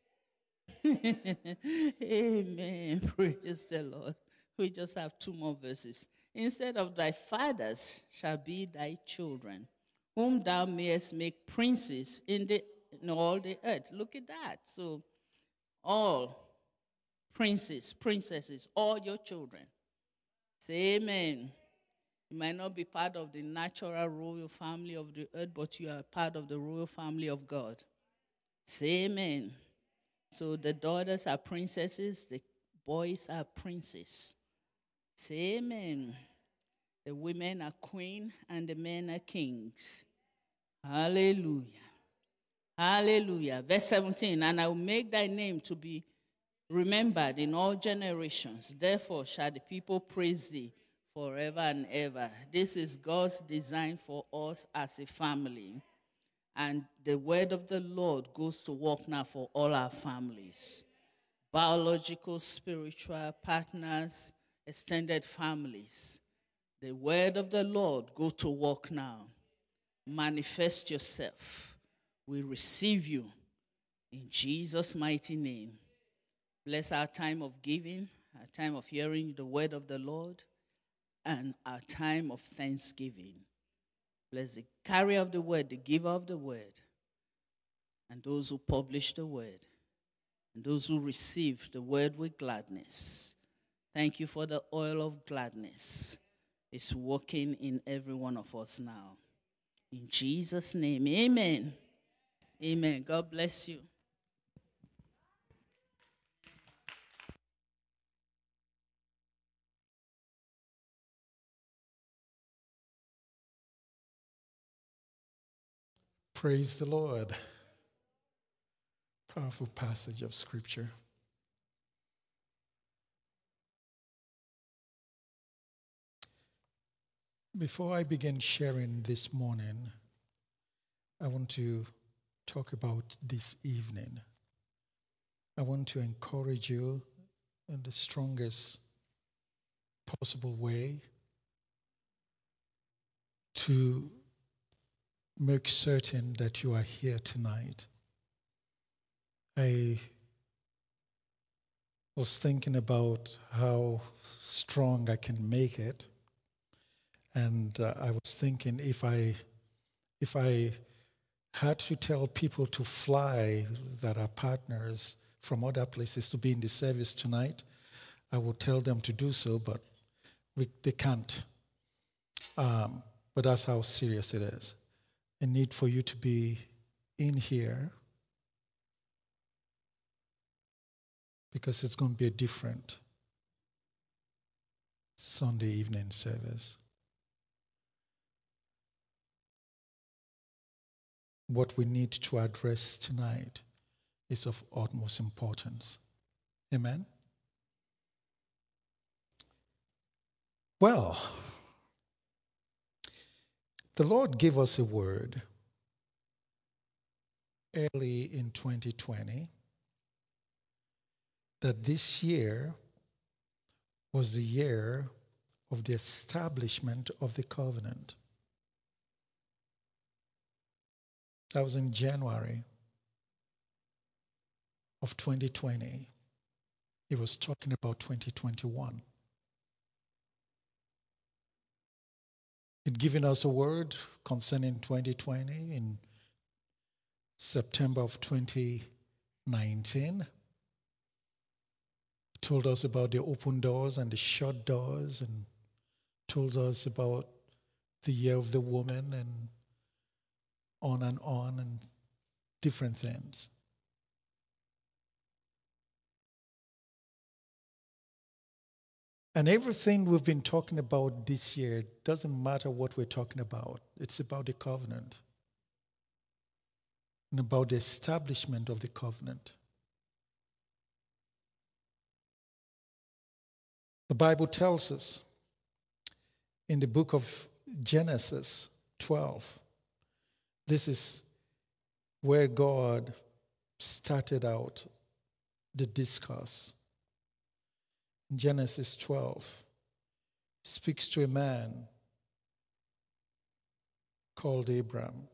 Amen. Praise the Lord. We just have two more verses. Instead of thy fathers shall be thy children, whom thou mayest make princes in the in all the earth. Look at that. So all princes, princesses, all your children. Say amen. You might not be part of the natural royal family of the earth, but you are part of the royal family of God. Say amen. So the daughters are princesses, the boys are princes. Say amen. The women are queen and the men are kings. Hallelujah. Hallelujah. Verse seventeen, and I will make thy name to be remembered in all generations. Therefore shall the people praise thee forever and ever. This is God's design for us as a family. And the word of the Lord goes to work now for all our families. Biological, spiritual, partners, extended families. The word of the Lord go to work now. Manifest yourself. We receive you in Jesus' mighty name. Bless our time of giving, our time of hearing the word of the Lord, and our time of thanksgiving. Bless the carrier of the word, the giver of the word, and those who publish the word, and those who receive the word with gladness. Thank you for the oil of gladness. It's working in every one of us now. In Jesus' name, amen. Amen. God bless you. Praise the Lord. Powerful passage of Scripture. Before I begin sharing this morning, I want to talk about this evening. I want to encourage you in the strongest possible way to make certain that you are here tonight. I was thinking about how strong I can make it, and uh, I was thinking if I if I had to tell people to fly that are partners from other places to be in the service tonight, I would tell them to do so, but we, they can't. Um, but that's how serious it is. A need for you to be in here because it's going to be a different Sunday evening service. What we need to address tonight is of utmost importance. Amen? Well, the Lord gave us a word early in twenty twenty that this year was the year of the establishment of the covenant. That was in January of twenty twenty. He was talking about twenty twenty-one. He'd given us a word concerning twenty twenty in September of twenty nineteen. He told us about the open doors and the shut doors, and told us about the year of the woman, and on and on, and different things. And everything we've been talking about this year, doesn't matter what we're talking about. It's about the covenant and about the establishment of the covenant. The Bible tells us in the book of Genesis twelve, this is where God started out the discourse. Genesis twelve speaks to a man called Abram.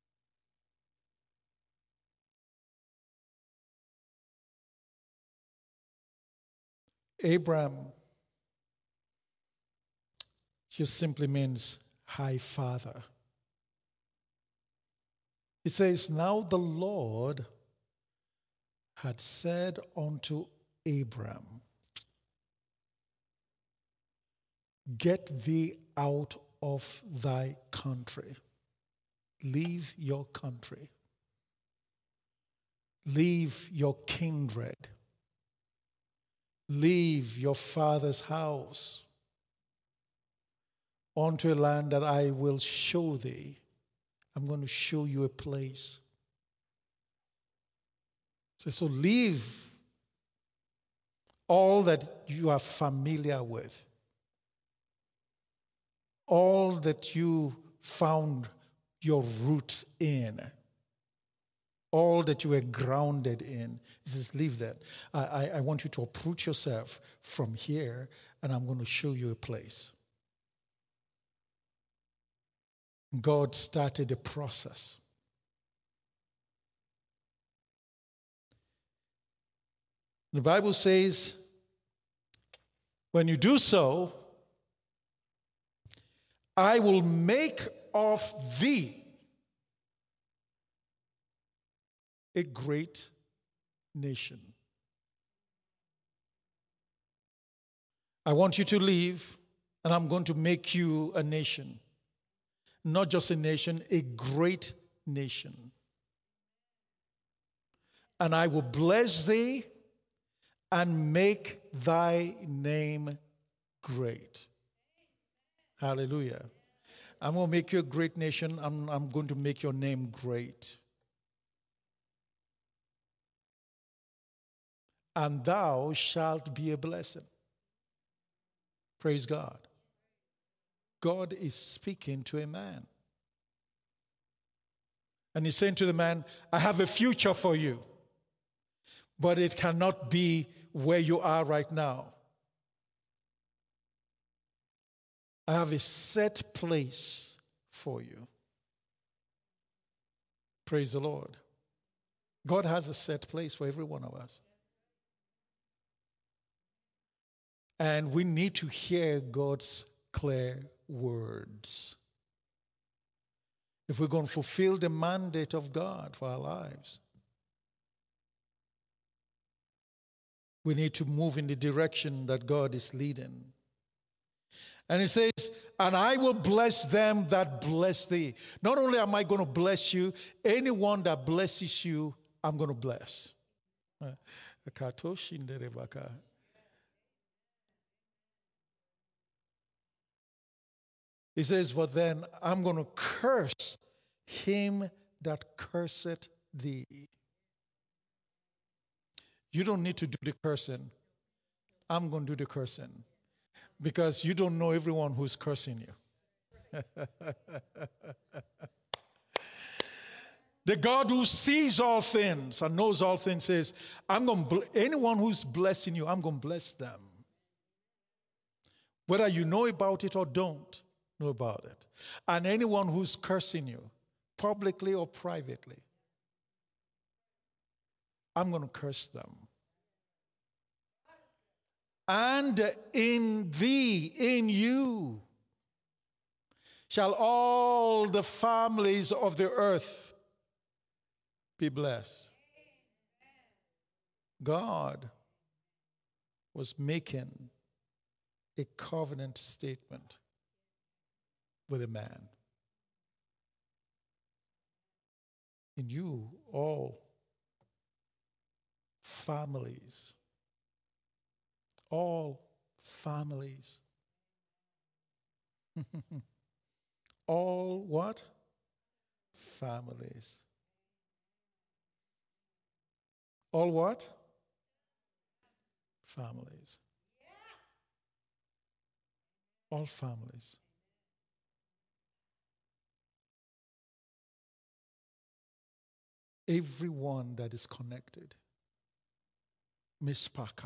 Abram just simply means high father. It says, now the Lord had said unto Abram, get thee out of thy country. Leave your country. Leave your kindred. Leave your father's house unto a land that I will show thee. I'm going to show you a place. So, so leave all that you are familiar with. All that you found your roots in, all that you were grounded in. He says, leave that. I, I, I want you to uproot yourself from here, and I'm going to show you a place. God started a process. The Bible says, when you do so, I will make of thee a great nation. I want you to leave, and I'm going to make you a nation. Not just a nation, a great nation. And I will bless thee and make thy name great. Hallelujah. I'm going to make you a great nation. I'm, I'm going to make your name great. And thou shalt be a blessing. Praise God. God is speaking to a man. And he's saying to the man, I have a future for you, but it cannot be where you are right now. I have a set place for you. Praise the Lord. God has a set place for every one of us. And we need to hear God's clear words if we're going to fulfill the mandate of God for our lives. We need to move in the direction that God is leading. And it says, and I will bless them that bless thee. Not only am I going to bless you, anyone that blesses you, I'm going to bless. He says, but then I'm going to curse him that curseth thee. You don't need to do the cursing. I'm going to do the cursing. Because you don't know everyone who's cursing you. The God who sees all things and knows all things says, I'm going to, anyone who's blessing you, I'm going to bless them. Whether you know about it or don't know about it. And anyone who's cursing you, publicly or privately, I'm going to curse them. And in thee, in you, shall all the families of the earth be blessed. God was making a covenant statement with a man. In you, all families, all families, all what? Families. All what? Families. All families. Everyone that is connected. Mispaka.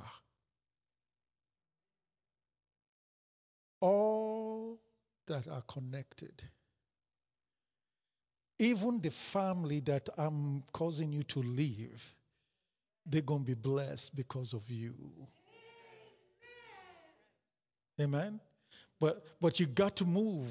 All that are connected. Even the family that I'm causing you to leave, they're going to be blessed because of you. Amen? But, but you got to move.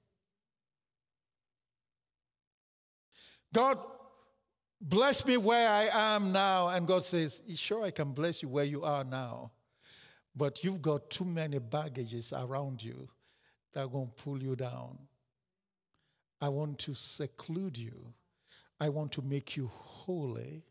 God, bless me where I am now. And God says, sure, I can bless you where you are now. But you've got too many baggages around you that are going to pull you down. I want to seclude you. I want to make you holy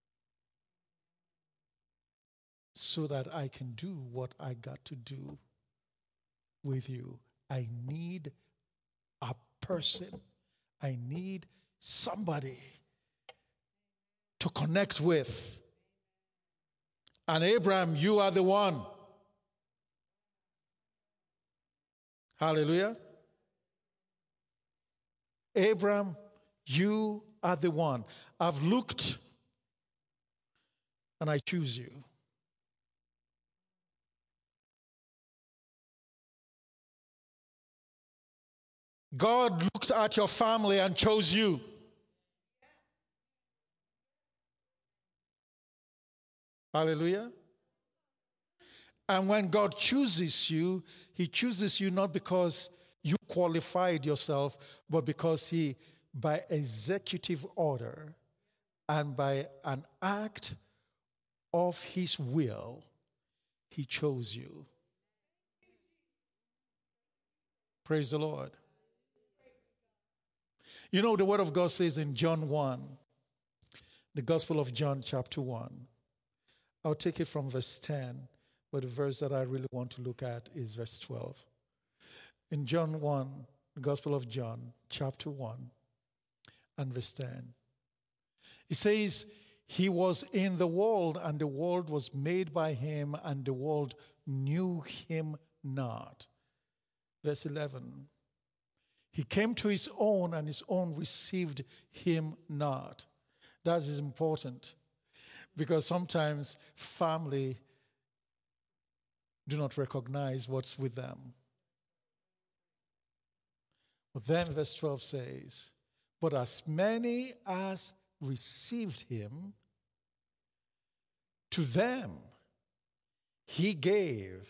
so that I can do what I got to do with you. I need a person. I need somebody to connect with. And Abraham, you are the one. Hallelujah. Abraham, you are the one. I've looked and I choose you. God looked at your family and chose you. Hallelujah. And when God chooses you, He chooses you not because you qualified yourself, but because He, by executive order and by an act of His will, He chose you. Praise the Lord. You know, the Word of God says in John one, the Gospel of John chapter one. I'll take it from verse ten, but the verse that I really want to look at is verse twelve. In John one, the Gospel of John chapter one and verse ten. It says, He was in the world, and the world was made by Him, and the world knew Him not. Verse eleven. He came to His own, and His own received Him not. That is important, because sometimes family do not recognize what's with them. But then verse twelve says, but as many as received Him, to them He gave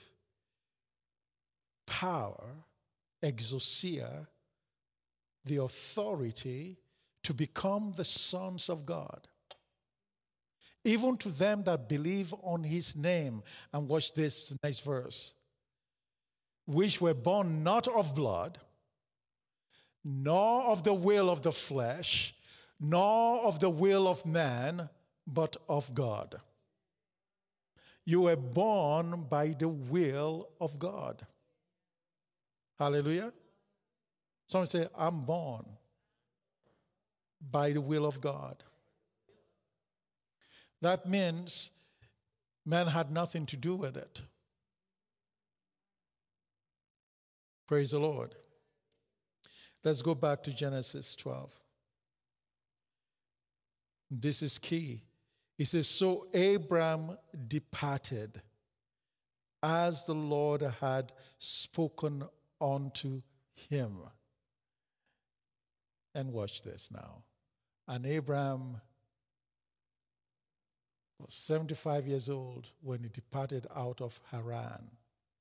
power, exousia, the authority to become the sons of God. Even to them that believe on His name. And watch this next verse. Which were born not of blood, nor of the will of the flesh, nor of the will of man, but of God. You were born by the will of God. Hallelujah. Someone say, I'm born by the will of God. That means man had nothing to do with it. Praise the Lord. Let's go back to Genesis twelve. This is key. He says, so Abram departed as the Lord had spoken unto him. And watch this now. And Abram was seventy-five years old when he departed out of Haran.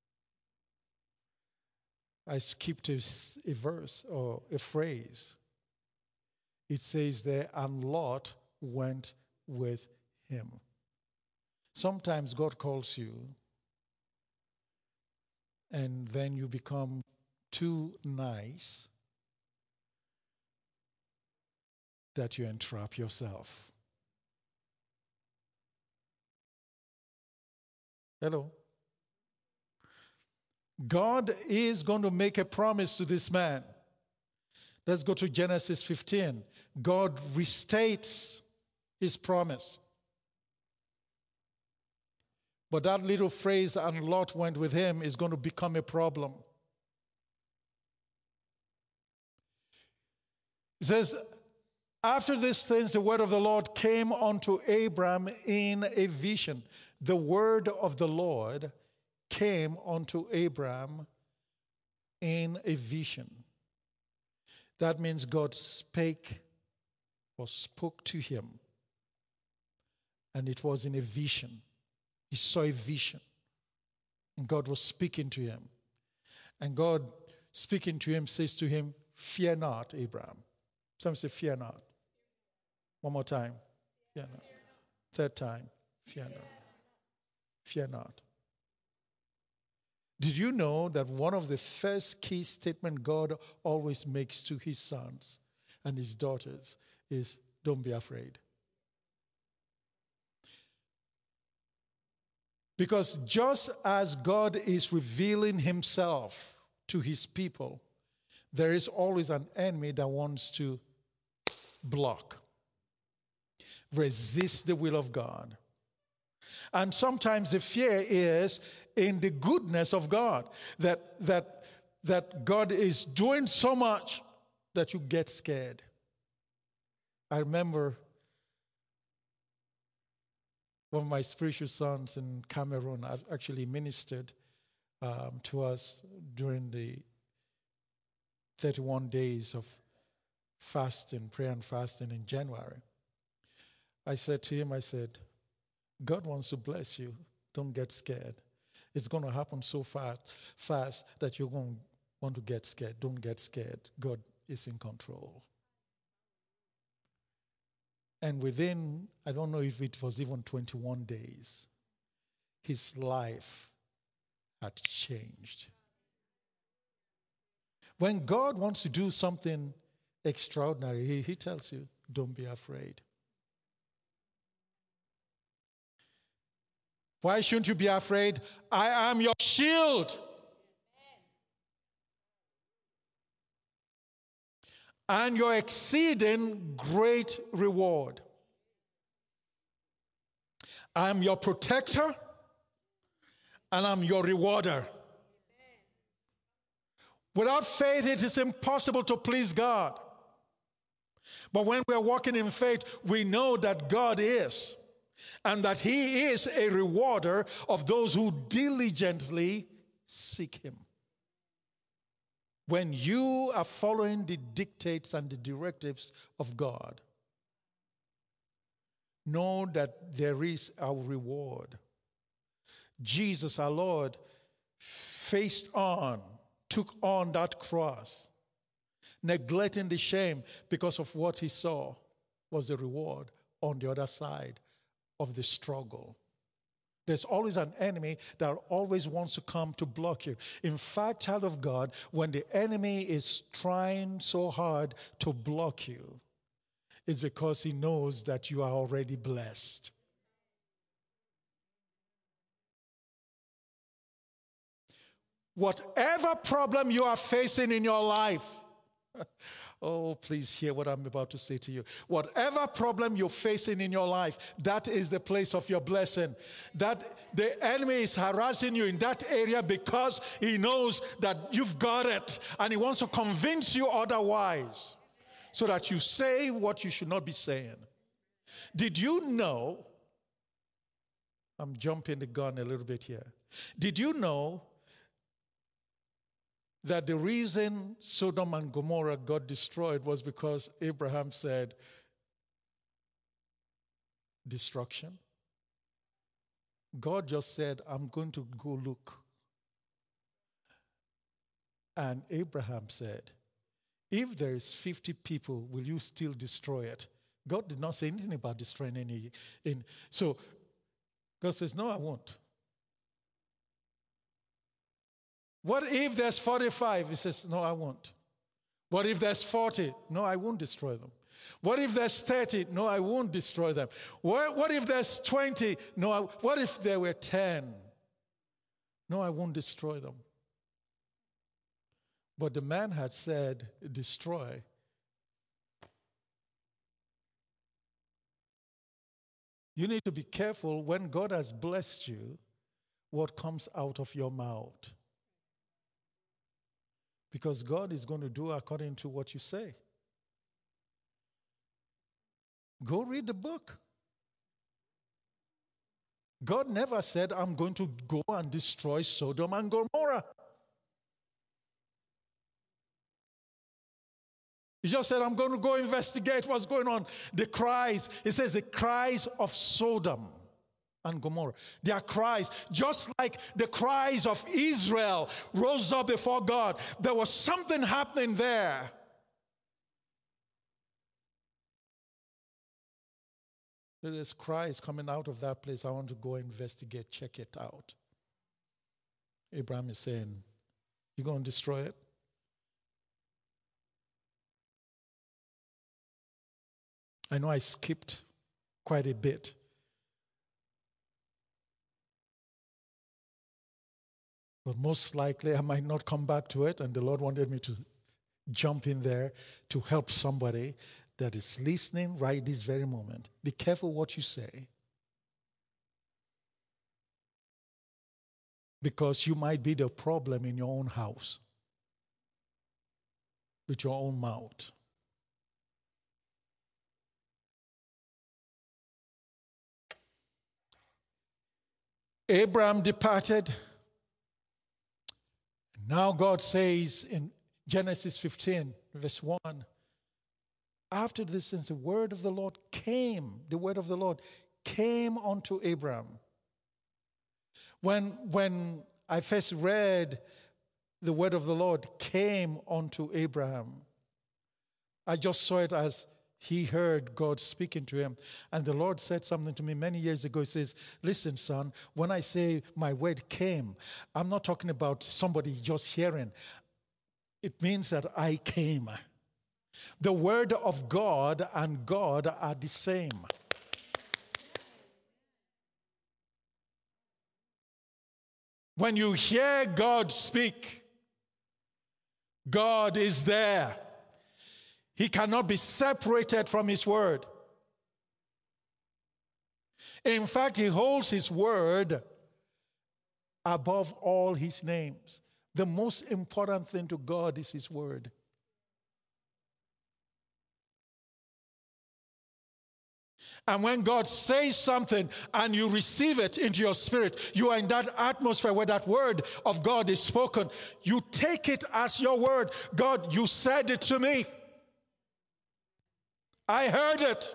I skipped a, a verse or a phrase. It says there, and Lot went with him. Sometimes God calls you, and then you become too nice that you entrap yourself. Hello? God is going to make a promise to this man. Let's go to Genesis fifteen. God restates his promise. But that little phrase, and Lot went with him, is going to become a problem. It says, after these things, the word of the Lord came unto Abram in a vision. The word of the Lord came unto Abram in a vision. That means God spake or spoke to him. And it was in a vision. He saw a vision. And God was speaking to him. And God speaking to him says to him, fear not, Abram. Some say, fear not. One more time. Fear not. Third time. Fear not. Fear not. Did you know that one of the first key statements God always makes to his sons and his daughters is, don't be afraid? Because just as God is revealing himself to his people, there is always an enemy that wants to block, resist the will of God. And sometimes the fear is in the goodness of God, that, that, that God is doing so much that you get scared. I remember one of my spiritual sons in Cameroon actually ministered um, to us during the thirty-one days of fasting, prayer and fasting in January. I said to him, I said, God wants to bless you. Don't get scared. It's going to happen so fast, fast that you're going to want to get scared. Don't get scared. God is in control. And within, I don't know if it was even twenty-one days, his life had changed. When God wants to do something extraordinary, he, he tells you, don't be afraid. Why shouldn't you be afraid? I am your shield. And your exceeding great reward. I am your protector, and I'm your rewarder. Without faith, it is impossible to please God. But when we are walking in faith, we know that God is, and that he is a rewarder of those who diligently seek him. When you are following the dictates and the directives of God, know that there is a reward. Jesus, our Lord, faced on, took on that cross, neglecting the shame because of what he saw was the reward on the other side of the struggle. There's always an enemy that always wants to come to block you. In fact, child of God, when the enemy is trying so hard to block you, it's because he knows that you are already blessed. Whatever problem you are facing in your life, oh, please hear what I'm about to say to you. Whatever problem you're facing in your life, that is the place of your blessing. That the enemy is harassing you in that area because he knows that you've got it, and he wants to convince you otherwise, so that you say what you should not be saying. Did you know, I'm jumping the gun a little bit here. Did you know that the reason Sodom and Gomorrah got destroyed was because Abraham said, destruction? God just said, I'm going to go look. And Abraham said, if there is fifty people, will you still destroy it? God did not say anything about destroying any. In, so God says, no, I won't. What if there's forty-five? He says, no, I won't. What if there's forty? No, I won't destroy them. What if there's thirty? No, I won't destroy them. What, what if there's twenty? No, I, what if there were ten? No, I won't destroy them. But the man had said, destroy. You need to be careful when God has blessed you, what comes out of your mouth. Because God is going to do according to what you say. Go read the book. God never said, I'm going to go and destroy Sodom and Gomorrah. He just said, I'm going to go investigate what's going on. The cries, he says, the cries of Sodom and Gomorrah. Their cries, just like the cries of Israel rose up before God. There was something happening there. There's cries coming out of that place. I want to go investigate, check it out. Abraham is saying, you're going to destroy it? I know I skipped quite a bit. But most likely I might not come back to it, and the Lord wanted me to jump in there to help somebody that is listening right this very moment. Be careful what you say. Because you might be the problem in your own house with your own mouth. Abraham departed. Now God says in Genesis fifteen, verse one, after this, since the word of the Lord came, the word of the Lord came unto Abraham. When, when I first read the word of the Lord came unto Abraham, I just saw it as he heard God speaking to him. And the Lord said something to me many years ago. He says, listen, son, when I say my word came, I'm not talking about somebody just hearing. It means that I came. The word of God and God are the same. When you hear God speak, God is there. He cannot be separated from his word. In fact, he holds his word above all his names. The most important thing to God is his word. And when God says something and you receive it into your spirit, you are in that atmosphere where that word of God is spoken. You take it as your word. God, you said it to me. I heard it.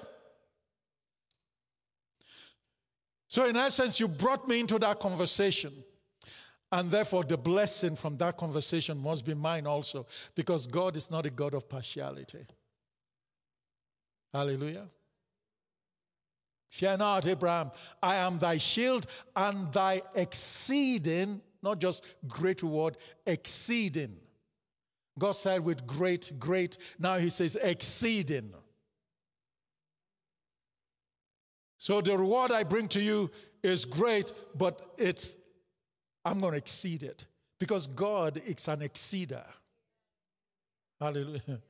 So in essence, you brought me into that conversation. And therefore, the blessing from that conversation must be mine also. Because God is not a God of partiality. Hallelujah. Fear not, Abraham. I am thy shield and thy exceeding, not just great reward, exceeding. God said with great, great. Now he says exceeding. So the reward I bring to you is great, but it's, I'm going to exceed it. Because God is an exceeder. Hallelujah.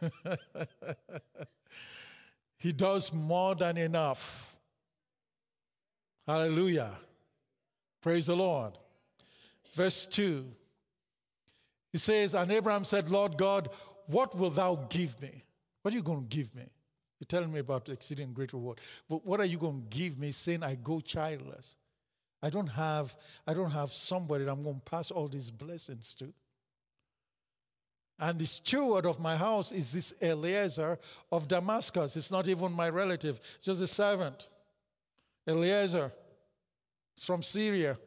He does more than enough. Hallelujah. Praise the Lord. Verse two. He says, and Abraham said, Lord God, what wilt thou give me? What are you going to give me? You're telling me about exceeding great reward. But what are you going to give me saying I go childless? I don't have, I don't have somebody that I'm going to pass all these blessings to. And the steward of my house is this Eliezer of Damascus. It's not even my relative. It's just a servant. Eliezer. It's from Syria.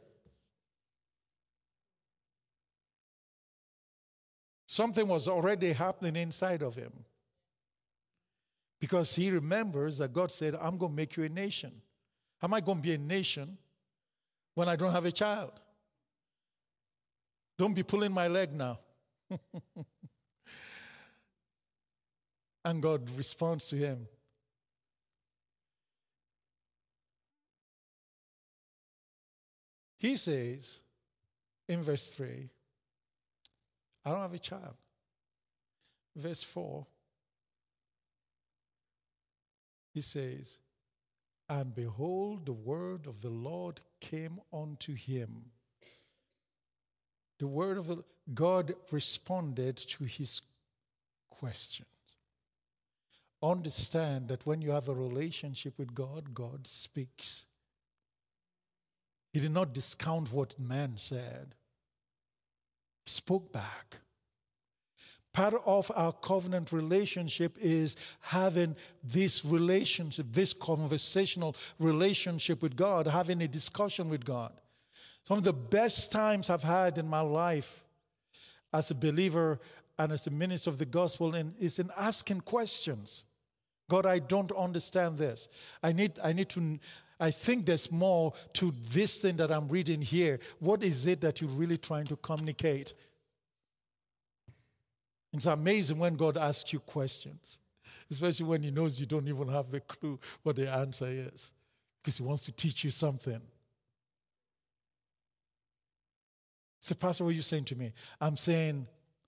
Something was already happening inside of him. Because he remembers that God said, I'm going to make you a nation. How am I going to be a nation when I don't have a child? Don't be pulling my leg now. And God responds to him. He says in verse three, I don't have a child. Verse four, he says, and behold, the word of the Lord came unto him. The word of the God responded to his questions. Understand that when you have a relationship with God, God speaks. He did not discount what man said. He spoke back. Part of our covenant relationship is having this relationship, this conversational relationship with God, having a discussion with God. Some of the best times I've had in my life as a believer and as a minister of the gospel is in asking questions. God, I don't understand this. I need, I need to, I think there's more to this thing that I'm reading here. What is it that you're really trying to communicate? It's amazing when God asks you questions, especially when he knows you don't even have a clue what the answer is, because he wants to teach you something. So, Pastor, what are you saying to me? I'm saying,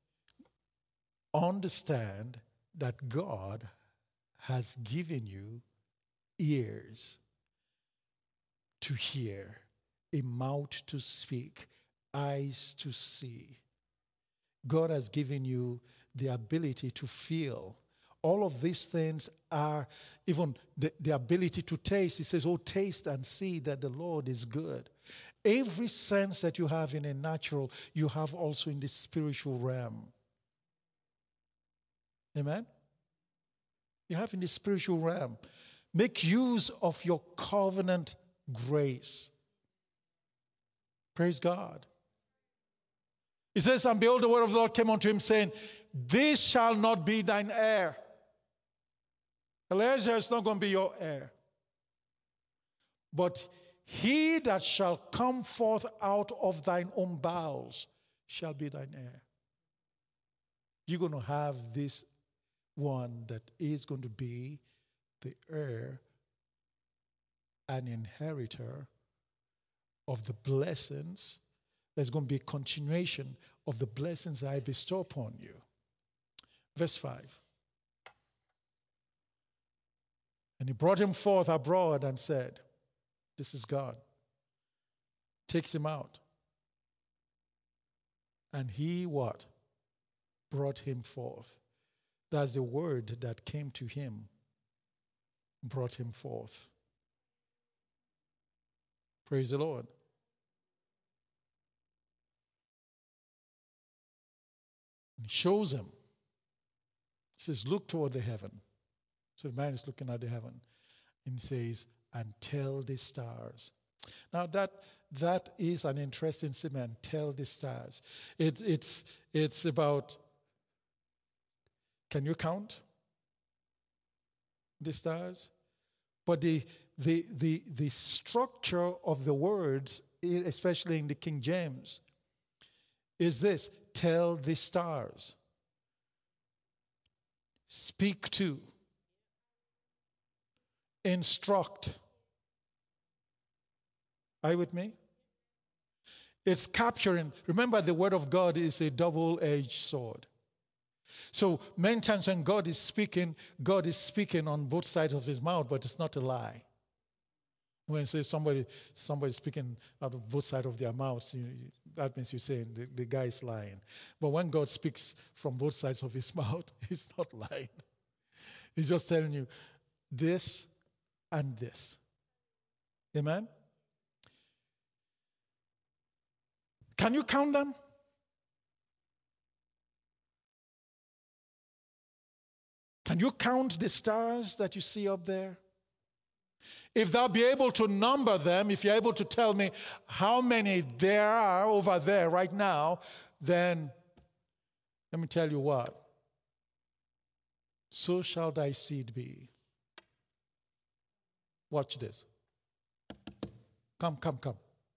understand that God has given you ears to hear, a mouth to speak, eyes to see. God has given you the ability to feel. All of these things are even the, the ability to taste. He says, oh, taste and see that the Lord is good. Every sense that you have in a natural, you have also in the spiritual realm. Amen? You have in the spiritual realm. Make use of your covenant grace. Praise God. He says, and behold, the word of the Lord came unto him, saying, this shall not be thine heir. Eliezer is not going to be your heir. But he that shall come forth out of thine own bowels shall be thine heir. You're going to have this one that is going to be the heir and inheritor of the blessings. There's going to be a continuation of the blessings I bestow upon you. Verse five. And he brought him forth abroad and said, this is God. Takes him out. And he what? Brought him forth. That's the word that came to him. Brought him forth. Praise the Lord. And he shows him. He says, look toward the heaven. So the man is looking at the heaven. And he says, and tell the stars. Now that that is an interesting statement. Tell the stars. It, it's, it's about, can you count the stars? But the, the, the, the structure of the words, especially in the King James, is this. Tell the stars. Speak to. Instruct. Are you with me? It's capturing. Remember, the word of God is a double-edged sword. So many times when God is speaking, God is speaking on both sides of his mouth, but it's not a lie. When say somebody somebody speaking out of both sides of their mouths, you, that means you're saying the, the guy is lying. But when God speaks from both sides of his mouth, he's not lying. He's just telling you, this, and this. Amen? Can you count them? Can you count the stars that you see up there? If thou be able to number them, if you're able to tell me how many there are over there right now, then let me tell you what. So shall thy seed be. Watch this. Come, come, come.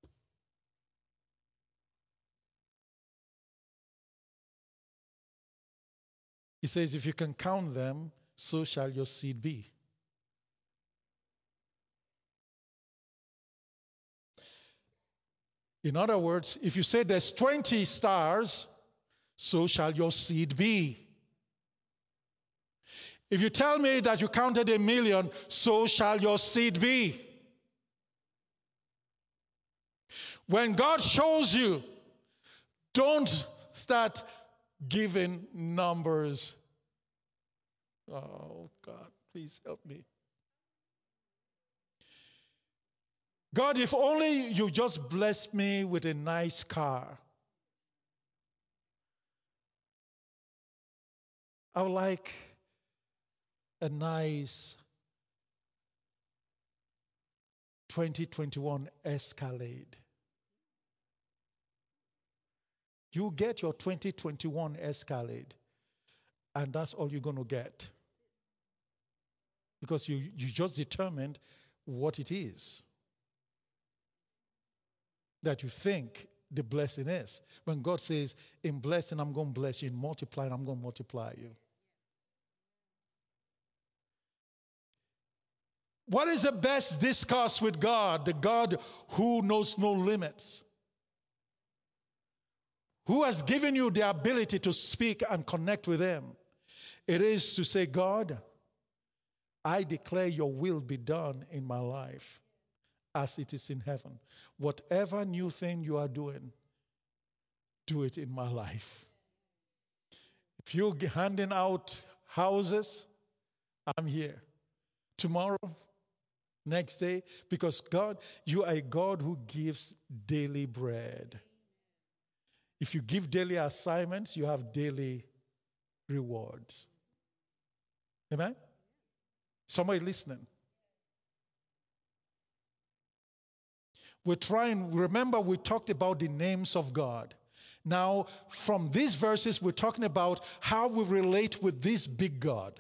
He says, if you can count them, so shall your seed be. In other words, if you say there's twenty stars, so shall your seed be. If you tell me that you counted a million, so shall your seed be. When God shows you, don't start giving numbers. Oh, God, please help me. God, if only you just bless me with a nice car. I would like a nice twenty twenty-one Escalade. You get your twenty twenty-one Escalade, and that's all you're going to get. Because you, you just determined what it is that you think the blessing is. When God says, in blessing, I'm going to bless you. In multiplying, I'm going to multiply you. What is the best discourse with God? The God who knows no limits. Who has given you the ability to speak and connect with Him. It is to say, God, I declare your will be done in my life as it is in heaven. Whatever new thing you are doing, do it in my life. If you're handing out houses, I'm here. Tomorrow, next day, because God, you are a God who gives daily bread. If you give daily assignments, you have daily rewards. Amen? Somebody listening? We're trying, remember we talked about the names of God. Now, from these verses, we're talking about how we relate with this big God.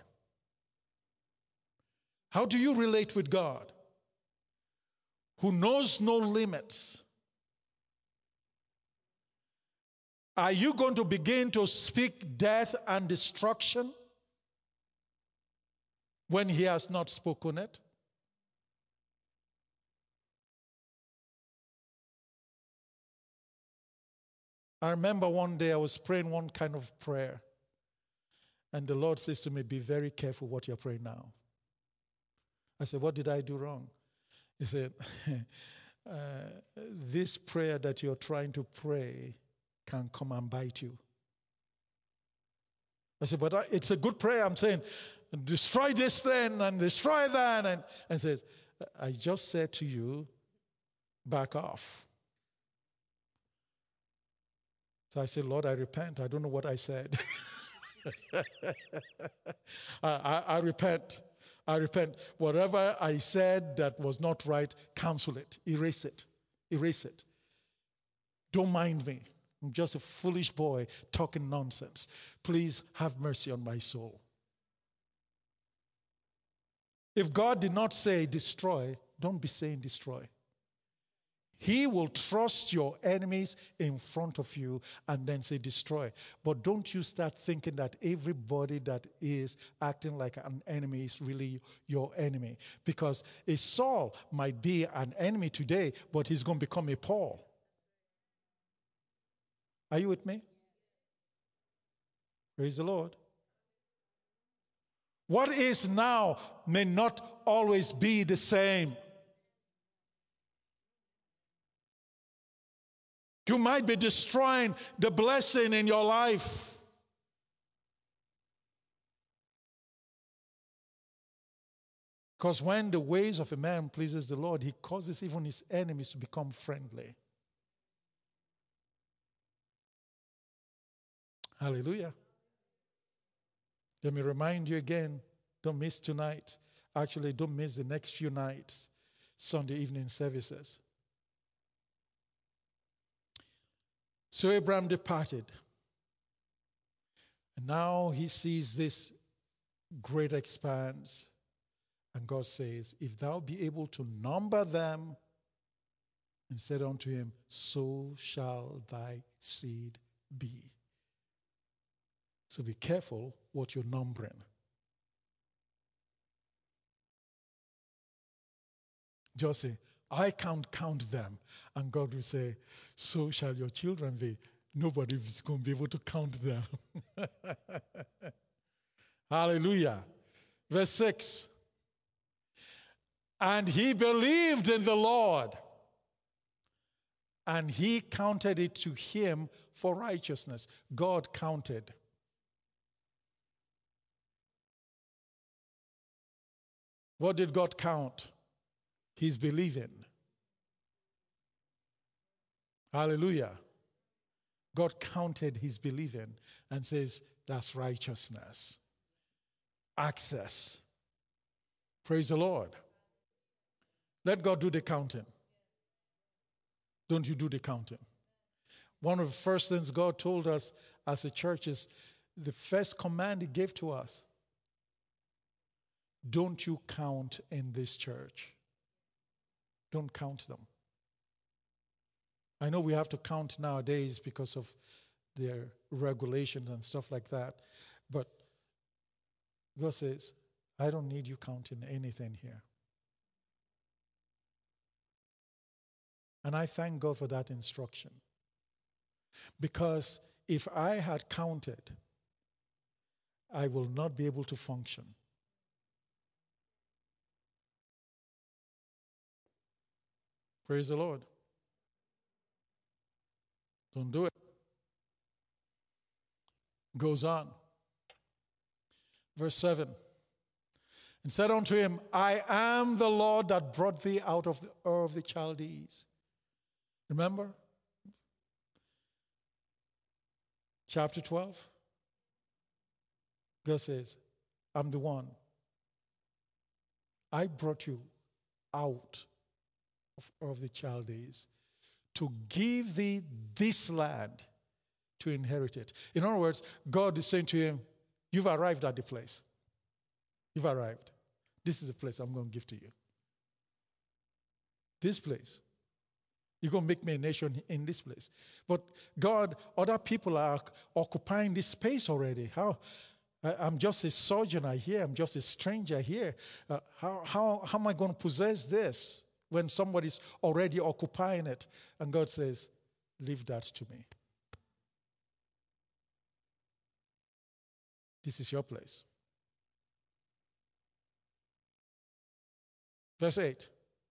How do you relate with God? Who knows no limits. Are you going to begin to speak death and destruction when He has not spoken it? I remember one day I was praying one kind of prayer, and the Lord says to me, be very careful what you're praying now. I said, what did I do wrong? He said, uh, this prayer that you're trying to pray can come and bite you. I said, but it's a good prayer. I'm saying, destroy this thing and destroy that. And, and says, I just said to you, back off. So I said, Lord, I repent. I don't know what I said. I, I, I repent. I repent. Whatever I said that was not right, cancel it. Erase it. Erase it. Don't mind me. I'm just a foolish boy talking nonsense. Please have mercy on my soul. If God did not say destroy, don't be saying destroy. He will trust your enemies in front of you and then say destroy. But don't you start thinking that everybody that is acting like an enemy is really your enemy. Because a Saul might be an enemy today, but he's going to become a Paul. Are you with me? Praise the Lord. What is now may not always be the same. You might be destroying the blessing in your life. Because when the ways of a man pleases the Lord, he causes even his enemies to become friendly. Hallelujah. Let me remind you again, don't miss tonight. Actually, don't miss the next few nights, Sunday evening services. So Abraham departed. And now he sees this great expanse. And God says, if thou be able to number them, and said unto him, so shall thy seed be. So be careful what you're numbering. Just say, I can't count them. And God will say, so shall your children be. Nobody is going to be able to count them. Hallelujah. Verse six. And he believed in the Lord, and he counted it to him for righteousness. God counted. What did God count? His believing. Hallelujah. God counted his believing and says, that's righteousness. Access. Praise the Lord. Let God do the counting. Don't you do the counting. One of the first things God told us as a church is the first command he gave to us. Don't you count in this church. Don't count them. I know we have to count nowadays because of their regulations and stuff like that. But God says, I don't need you counting anything here. And I thank God for that instruction. Because if I had counted, I will not be able to function. Praise the Lord. Don't do it. Goes on. Verse seven. And said unto him, I am the Lord that brought thee out of the Ur of the Chaldees. Remember? Chapter twelve. God says, I'm the one. I brought you out of Ur of the Chaldees to give thee this land to inherit it. In other words, God is saying to him, you've arrived at the place. You've arrived. This is the place I'm going to give to you. This place. You're going to make me a nation in this place. But God, other people are occupying this space already. How? I'm just a sojourner here. I'm just a stranger here. Uh, how, how, how am I going to possess this when somebody's already occupying it? And God says, leave that to me. This is your place. Verse eight.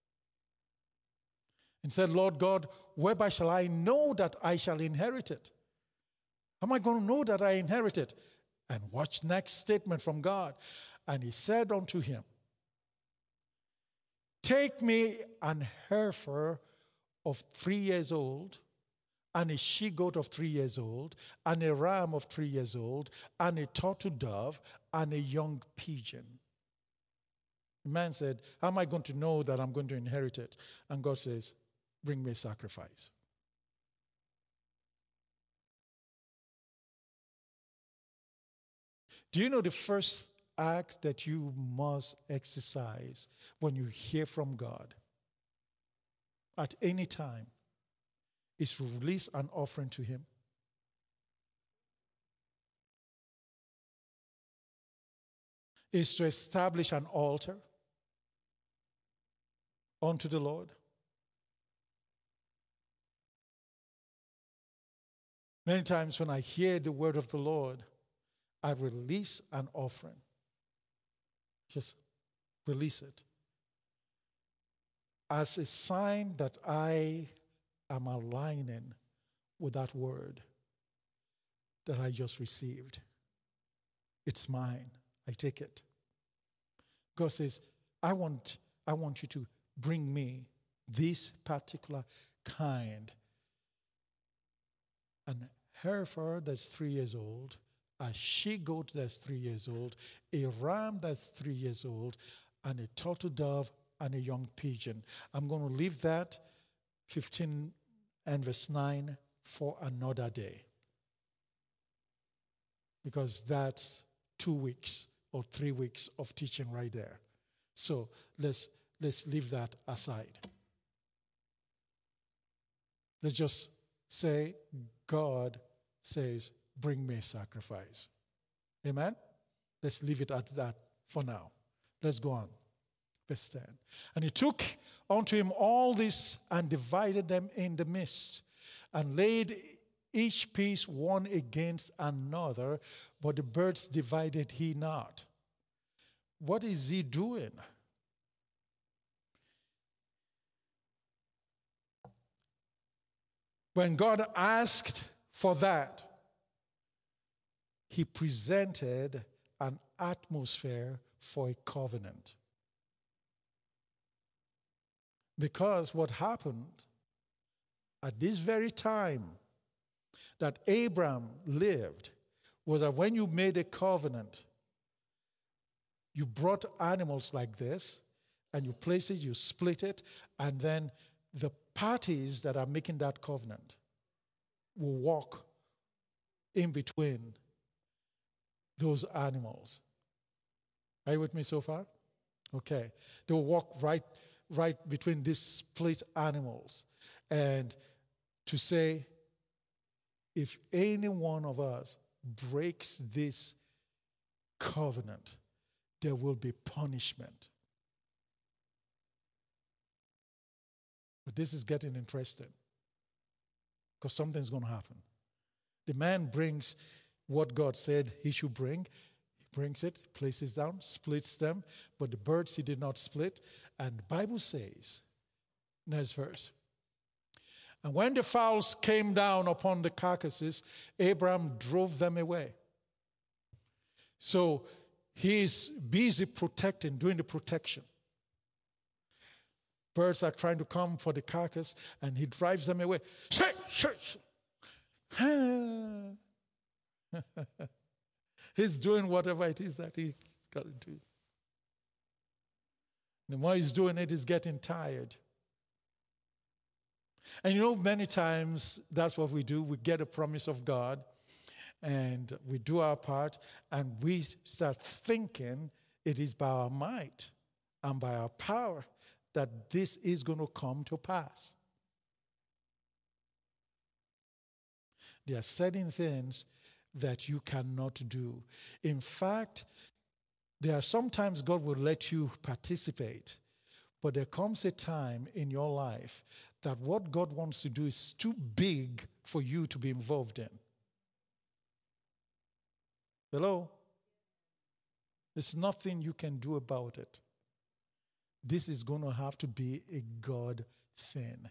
And said, Lord God, whereby shall I know that I shall inherit it? How am I going to know that I inherit it? And watch next statement from God. And he said unto him, take me an heifer of three years old, and a she-goat of three years old, and a ram of three years old, and a turtle dove, and a young pigeon. The man said, how am I going to know that I'm going to inherit it? And God says, bring me a sacrifice. Do you know the first act that you must exercise when you hear from God at any time is to release an offering to him? Is to establish an altar unto the Lord. Many times when I hear the word of the Lord, I release an offering. Just release it. As a sign that I am aligning with that word that I just received. It's mine. I take it. God says, I want, I want you to bring me this particular kind. An heifer that's three years old, a she-goat that's three years old, a ram that's three years old, and a turtle dove and a young pigeon. I'm going to leave that fifteen and verse nine for another day, because that's two weeks or three weeks of teaching right there. So let's let's leave that aside. Let's just say God says, bring me a sacrifice. Amen? Let's leave it at that for now. Let's go on. Verse ten. And he took unto him all this and divided them in the midst, and laid each piece one against another, but the birds divided he not. What is he doing? When God asked for that, he presented an atmosphere for a covenant. Because what happened at this very time that Abraham lived was that when you made a covenant, you brought animals like this, and you place it, you split it, and then the parties that are making that covenant will walk in between those animals. Are you with me so far? Okay. They will walk right, right between these split animals, and to say, if any one of us breaks this covenant, there will be punishment. But this is getting interesting, because something's going to happen. The man brings what God said he should bring. He brings it, places it down, splits them, but the birds he did not split. And the Bible says, next verse, and when the fowls came down upon the carcasses, Abraham drove them away. So he is busy protecting, doing the protection. Birds are trying to come for the carcass, and he drives them away. Shh, shh, shh. He's doing whatever it is that he's got to do. The more he's doing it, he's getting tired. And you know, many times that's what we do. We get a promise of God, and we do our part, and we start thinking it is by our might and by our power that this is going to come to pass. There are certain things that you cannot do. In fact, there are sometimes God will let you participate, but there comes a time in your life that what God wants to do is too big for you to be involved in. Hello? There's nothing you can do about it. This is going to have to be a God thing.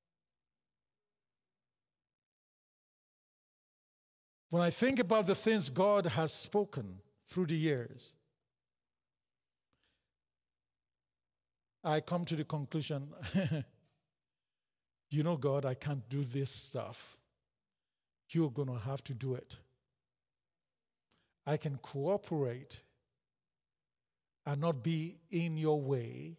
When I think about the things God has spoken through the years, I come to the conclusion, you know, God, I can't do this stuff. You're going to have to do it. I can cooperate and not be in your way,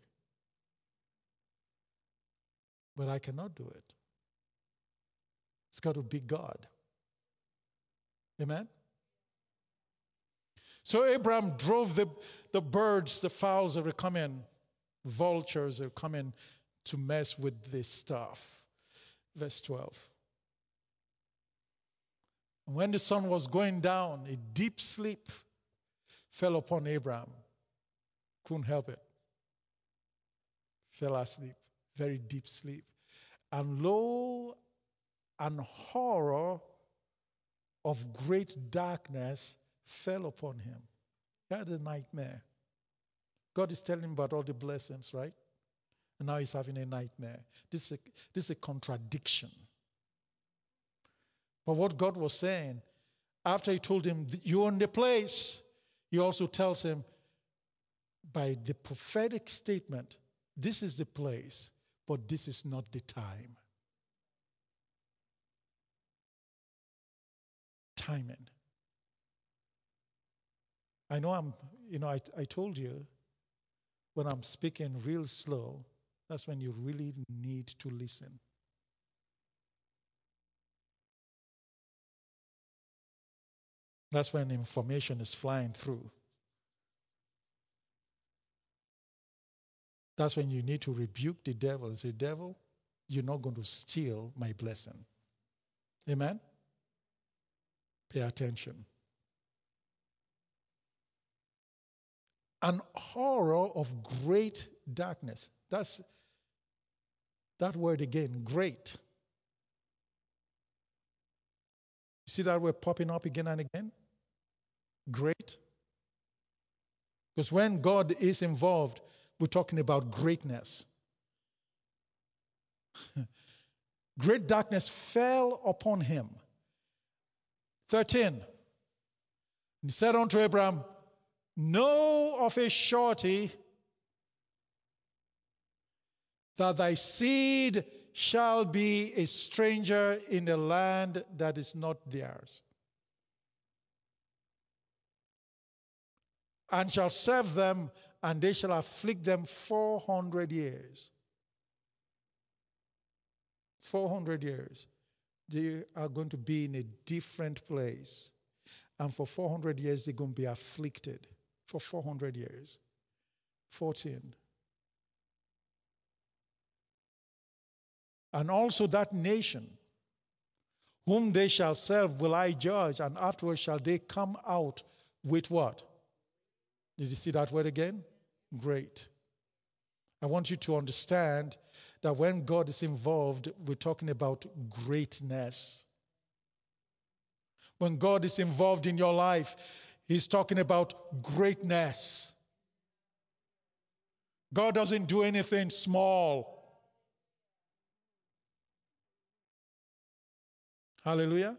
but I cannot do it. It's got to be God. Amen? So Abraham drove the, the birds, the fowls that were coming, vultures that were coming to mess with this stuff. Verse twelve. When the sun was going down, a deep sleep fell upon Abraham. Couldn't help it. Fell asleep. Very deep sleep. And lo, an horror of great darkness fell upon him. He had a nightmare. God is telling him about all the blessings, right? And now he's having a nightmare. This is a, this is a contradiction. But what God was saying, after he told him, you're in the place, he also tells him, by the prophetic statement, this is the place, but this is not the time. Timing. I know I'm, you know, I, I told you when I'm speaking real slow, that's when you really need to listen. That's when information is flying through. That's when you need to rebuke the devil and say, devil, you're not going to steal my blessing. Amen? Pay attention. An horror of great darkness. That's that word again, great. You see that word popping up again and again? Great. Because when God is involved, we're talking about greatness. Great darkness fell upon him. thirteen. He said unto Abraham, know of a surety that thy seed shall be a stranger in a land that is not theirs, and shall serve them, and they shall afflict them four hundred years. Four hundred years. They are going to be in a different place. And for four hundred years, they're going to be afflicted. For four hundred years. fourteen. And also that nation, whom they shall serve, will I judge, and afterwards shall they come out with what? Did you see that word again? Great. I want you to understand that when God is involved, we're talking about greatness. When God is involved in your life, He's talking about greatness. God doesn't do anything small. Hallelujah.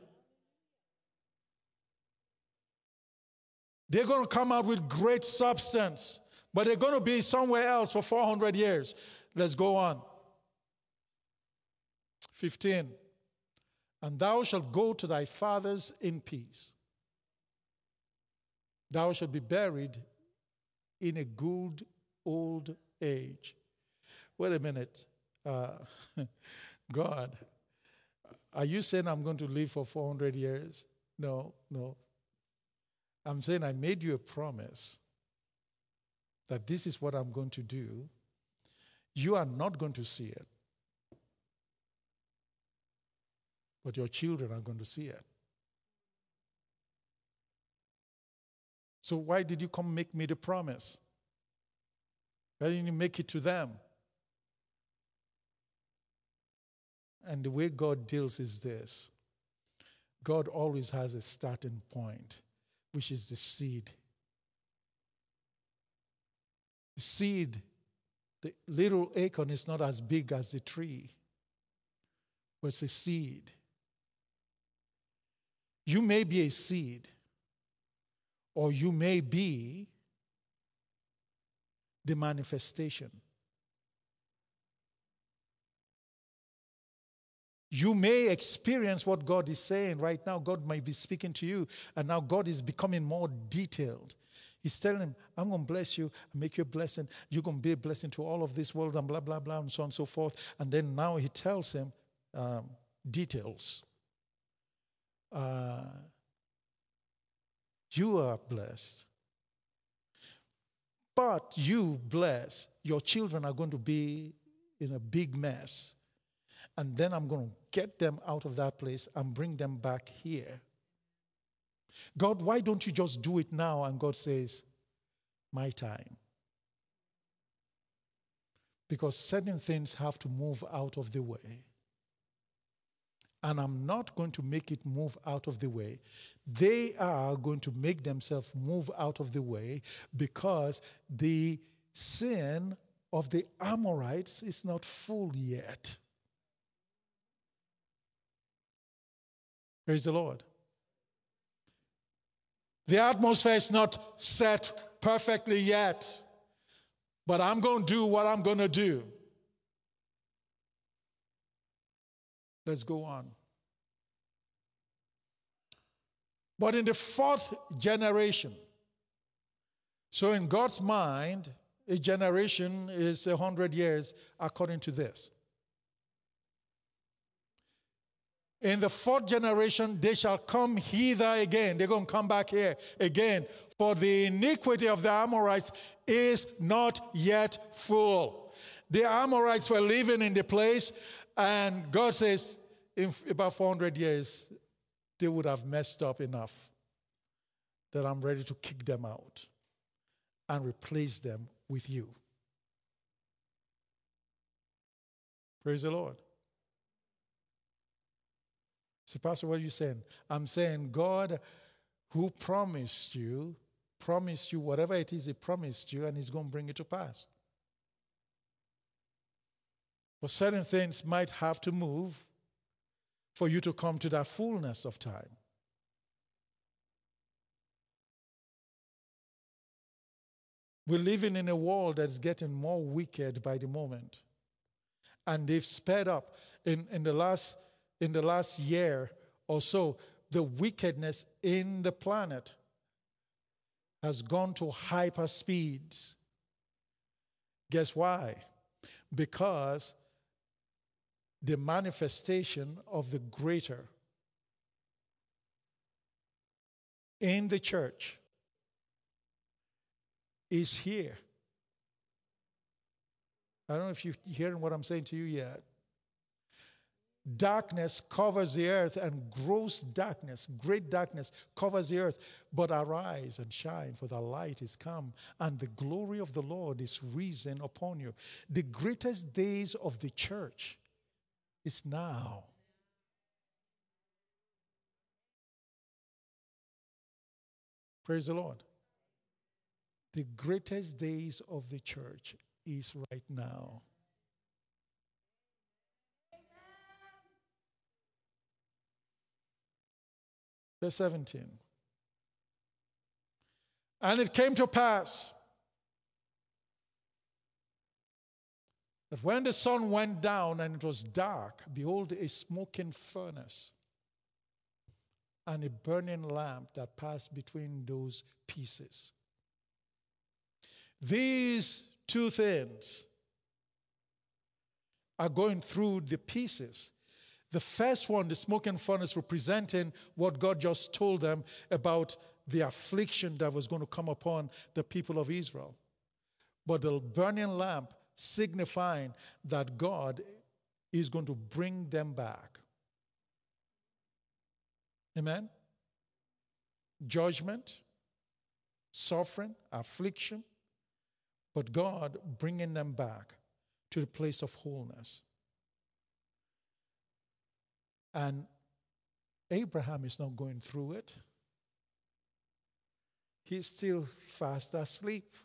They're going to come out with great substance, but they're going to be somewhere else for four hundred years. Let's go on. fifteen. And thou shalt go to thy fathers in peace. Thou shalt be buried in a good old age. Wait a minute. Uh, God, are you saying I'm going to live for four hundred years? No, no. I'm saying I made you a promise that this is what I'm going to do. You are not going to see it, but your children are going to see it. So why did you come make me the promise? Why didn't you make it to them? And the way God deals is this. God always has a starting point, which is the seed. The seed, the little acorn is not as big as the tree, but it's a seed. You may be a seed, or you may be the manifestation. You may experience what God is saying right now. God might be speaking to you, and now God is becoming more detailed. He's telling him, I'm going to bless you and make you a blessing. You're going to be a blessing to all of this world and blah, blah, blah, and so on and so forth. And then now he tells him um, details. Uh, you are blessed. But you blessed, your children are going to be in a big mess. And then I'm going to get them out of that place and bring them back here. God, why don't you just do it now? And God says, my time. Because certain things have to move out of the way. And I'm not going to make it move out of the way. They are going to make themselves move out of the way because the sin of the Amorites is not full yet. Praise the Lord. The atmosphere is not set perfectly yet. But I'm going to do what I'm going to do. Let's go on. But in the fourth generation, so in God's mind, a generation is a hundred years according to this. In the fourth generation, they shall come hither again. They're going to come back here again. For the iniquity of the Amorites is not yet full. The Amorites were living in the place, and God says, in about four hundred years, they would have messed up enough that I'm ready to kick them out and replace them with you. Praise the Lord. So, Pastor, what are you saying? I'm saying God, who promised you, promised you whatever it is he promised you, and he's going to bring it to pass. But certain things might have to move for you to come to that fullness of time. We're living in a world that's getting more wicked by the moment. And they've sped up. In, in, the last, in the last year or so, the wickedness in the planet has gone to hyper speeds. Guess why? Because the manifestation of the greater in the church is here. I don't know if you're hearing what I'm saying to you yet. Darkness covers the earth, and gross darkness, great darkness covers the earth. But arise and shine, for the light is come, and the glory of the Lord is risen upon you. The greatest days of the church is now. Praise the Lord. The greatest days of the church is right now. Verse seventeen. And it came to pass that when the sun went down and it was dark, behold, a smoking furnace and a burning lamp that passed between those pieces. These two things are going through the pieces. The first one, the smoking furnace, representing what God just told them about the affliction that was going to come upon the people of Israel. But the burning lamp signifying that God is going to bring them back. Amen? Judgment, suffering, affliction, but God bringing them back to the place of wholeness. And Abraham is not going through it. He's still fast asleep.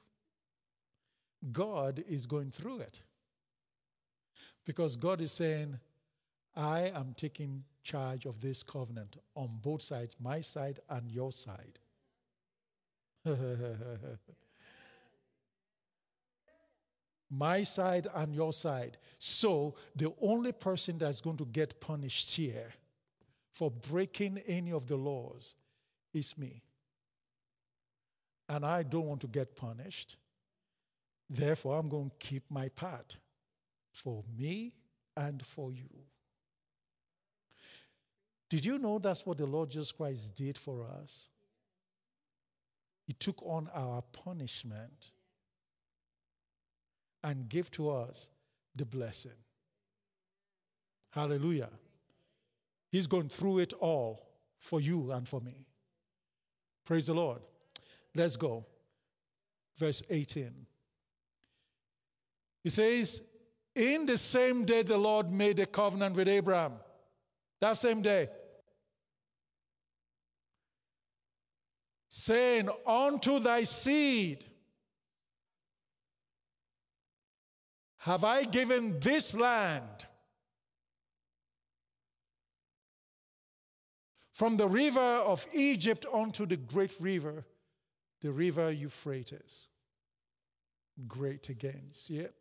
God is going through it. Because God is saying, I am taking charge of this covenant on both sides, my side and your side. My side and your side. So the only person that's going to get punished here for breaking any of the laws is me. And I don't want to get punished. Therefore, I'm going to keep my part for me and for you. Did you know that's what the Lord Jesus Christ did for us? He took on our punishment and give to us the blessing. Hallelujah. He's gone through it all for you and for me. Praise the Lord. Let's go. Verse eighteen. He says, in the same day the Lord made a covenant with Abraham. That same day. Saying, unto thy seed have I given this land, from the river of Egypt unto the great river, the river Euphrates. great again. See it?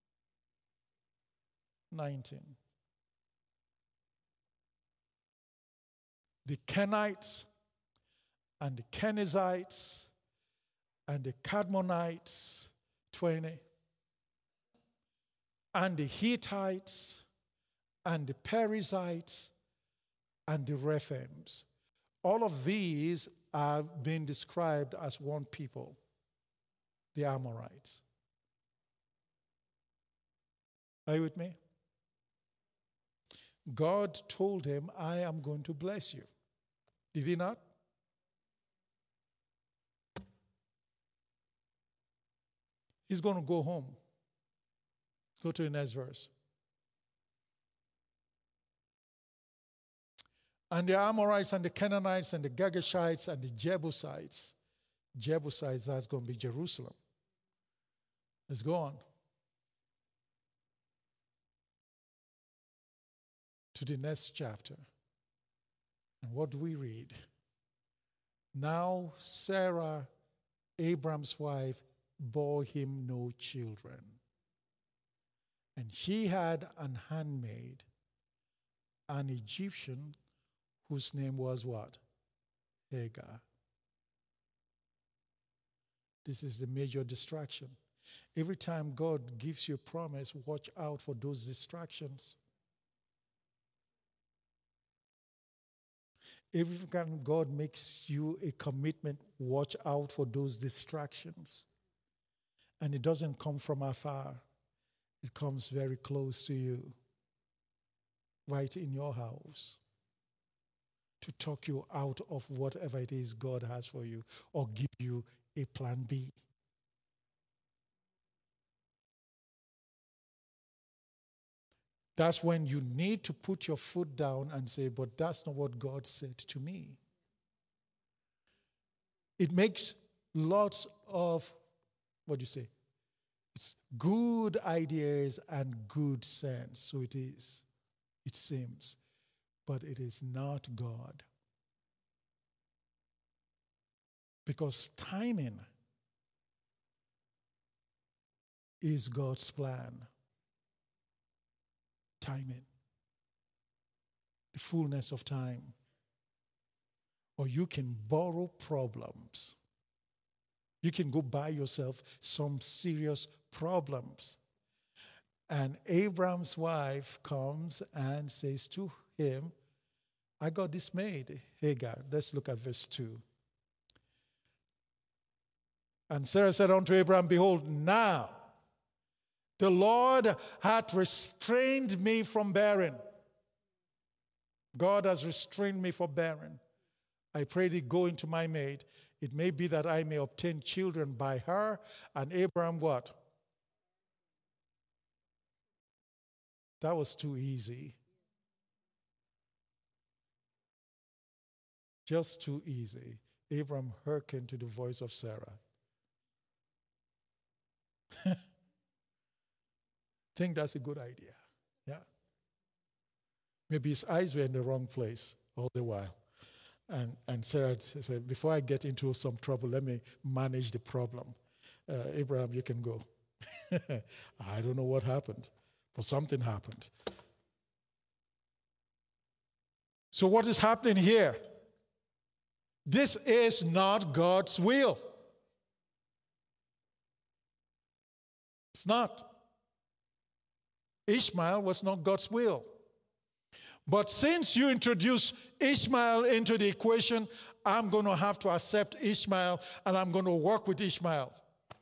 nineteen. The Kenites and the Kenizzites and the Kadmonites, twenty, and the Hittites and the Perizzites and the Rephaims. All of these are being described as one people, the Amorites. Are you with me? God told him, I am going to bless you. Did he not? He's going to go home. Go to the next verse. And the Amorites and the Canaanites and the Girgashites and the Jebusites. Jebusites, that's going to be Jerusalem. Let's go on. To the next chapter. And what do we read? Now Sarah, Abram's wife, bore him no children. And he had an handmaid, an Egyptian, whose name was what? Hagar. This is the major distraction. Every time God gives you a promise, watch out for those distractions. Every time God makes you a commitment, watch out for those distractions. And it doesn't come from afar. It comes very close to you, right in your house, to talk you out of whatever it is God has for you or give you a plan B. That's when you need to put your foot down and say, but that's not what God said to me. It makes lots of, what do you say? It's good ideas and good sense. So it is, it seems. But it is not God. Because timing is God's plan. Timing. The fullness of time. Or you can borrow problems. You can go buy yourself some serious problems. And Abram's wife comes and says to him, I got this maid, Hagar. Let's look at verse two. And Sarah said unto Abram, behold, now the Lord hath restrained me from bearing. God has restrained me from bearing. I pray thee, go into my maid. It may be that I may obtain children by her. And Abram what? That was too easy. Just too easy. Abram hearkened to the voice of Sarah. Think that's a good idea. Yeah. Maybe his eyes were in the wrong place all the while. And, and Sarah said, before I get into some trouble, let me manage the problem. Uh, Abraham, you can go. I don't know what happened, but something happened. So what is happening here? This is not God's will. It's not. Ishmael was not God's will. But since you introduce Ishmael into the equation, I'm going to have to accept Ishmael and I'm going to work with Ishmael.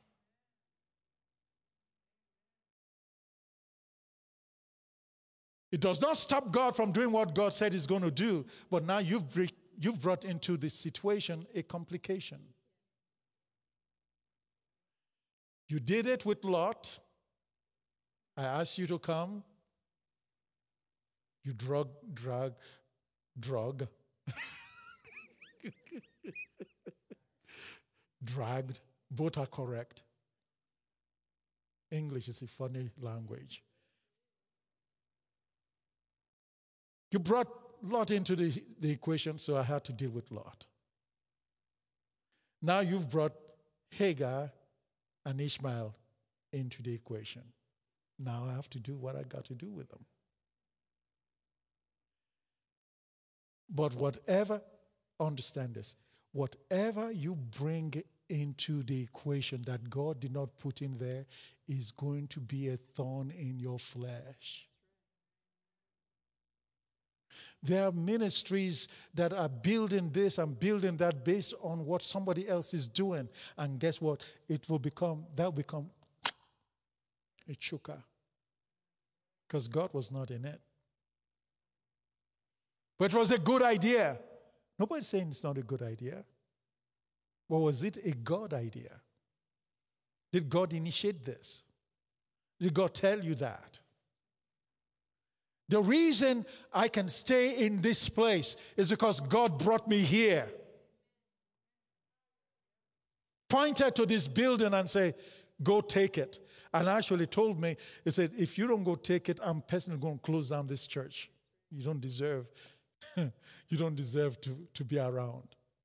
It does not stop God from doing what God said he's going to do, but now you've, you've brought into this situation a complication. You did it with Lot. I asked you to come. You drug, drug, drug, dragged. Both are correct. English is a funny language. You brought Lot into the, the equation, so I had to deal with Lot. Now you've brought Hagar and Ishmael into the equation. Now I have to do what I got to do with them. But whatever, understand this, whatever you bring into the equation that God did not put in there is going to be a thorn in your flesh. There are ministries that are building this and building that based on what somebody else is doing. And guess what? It will become, that will become a chuka. Because God was not in it. But it was a good idea. Nobody's saying it's not a good idea. But was it a God idea? Did God initiate this? Did God tell you that? The reason I can stay in this place is because God brought me here. Pointed to this building and say, go take it. And actually told me, he said, if you don't go take it, I'm personally going to close down this church. You don't deserve, you don't deserve to, to be around.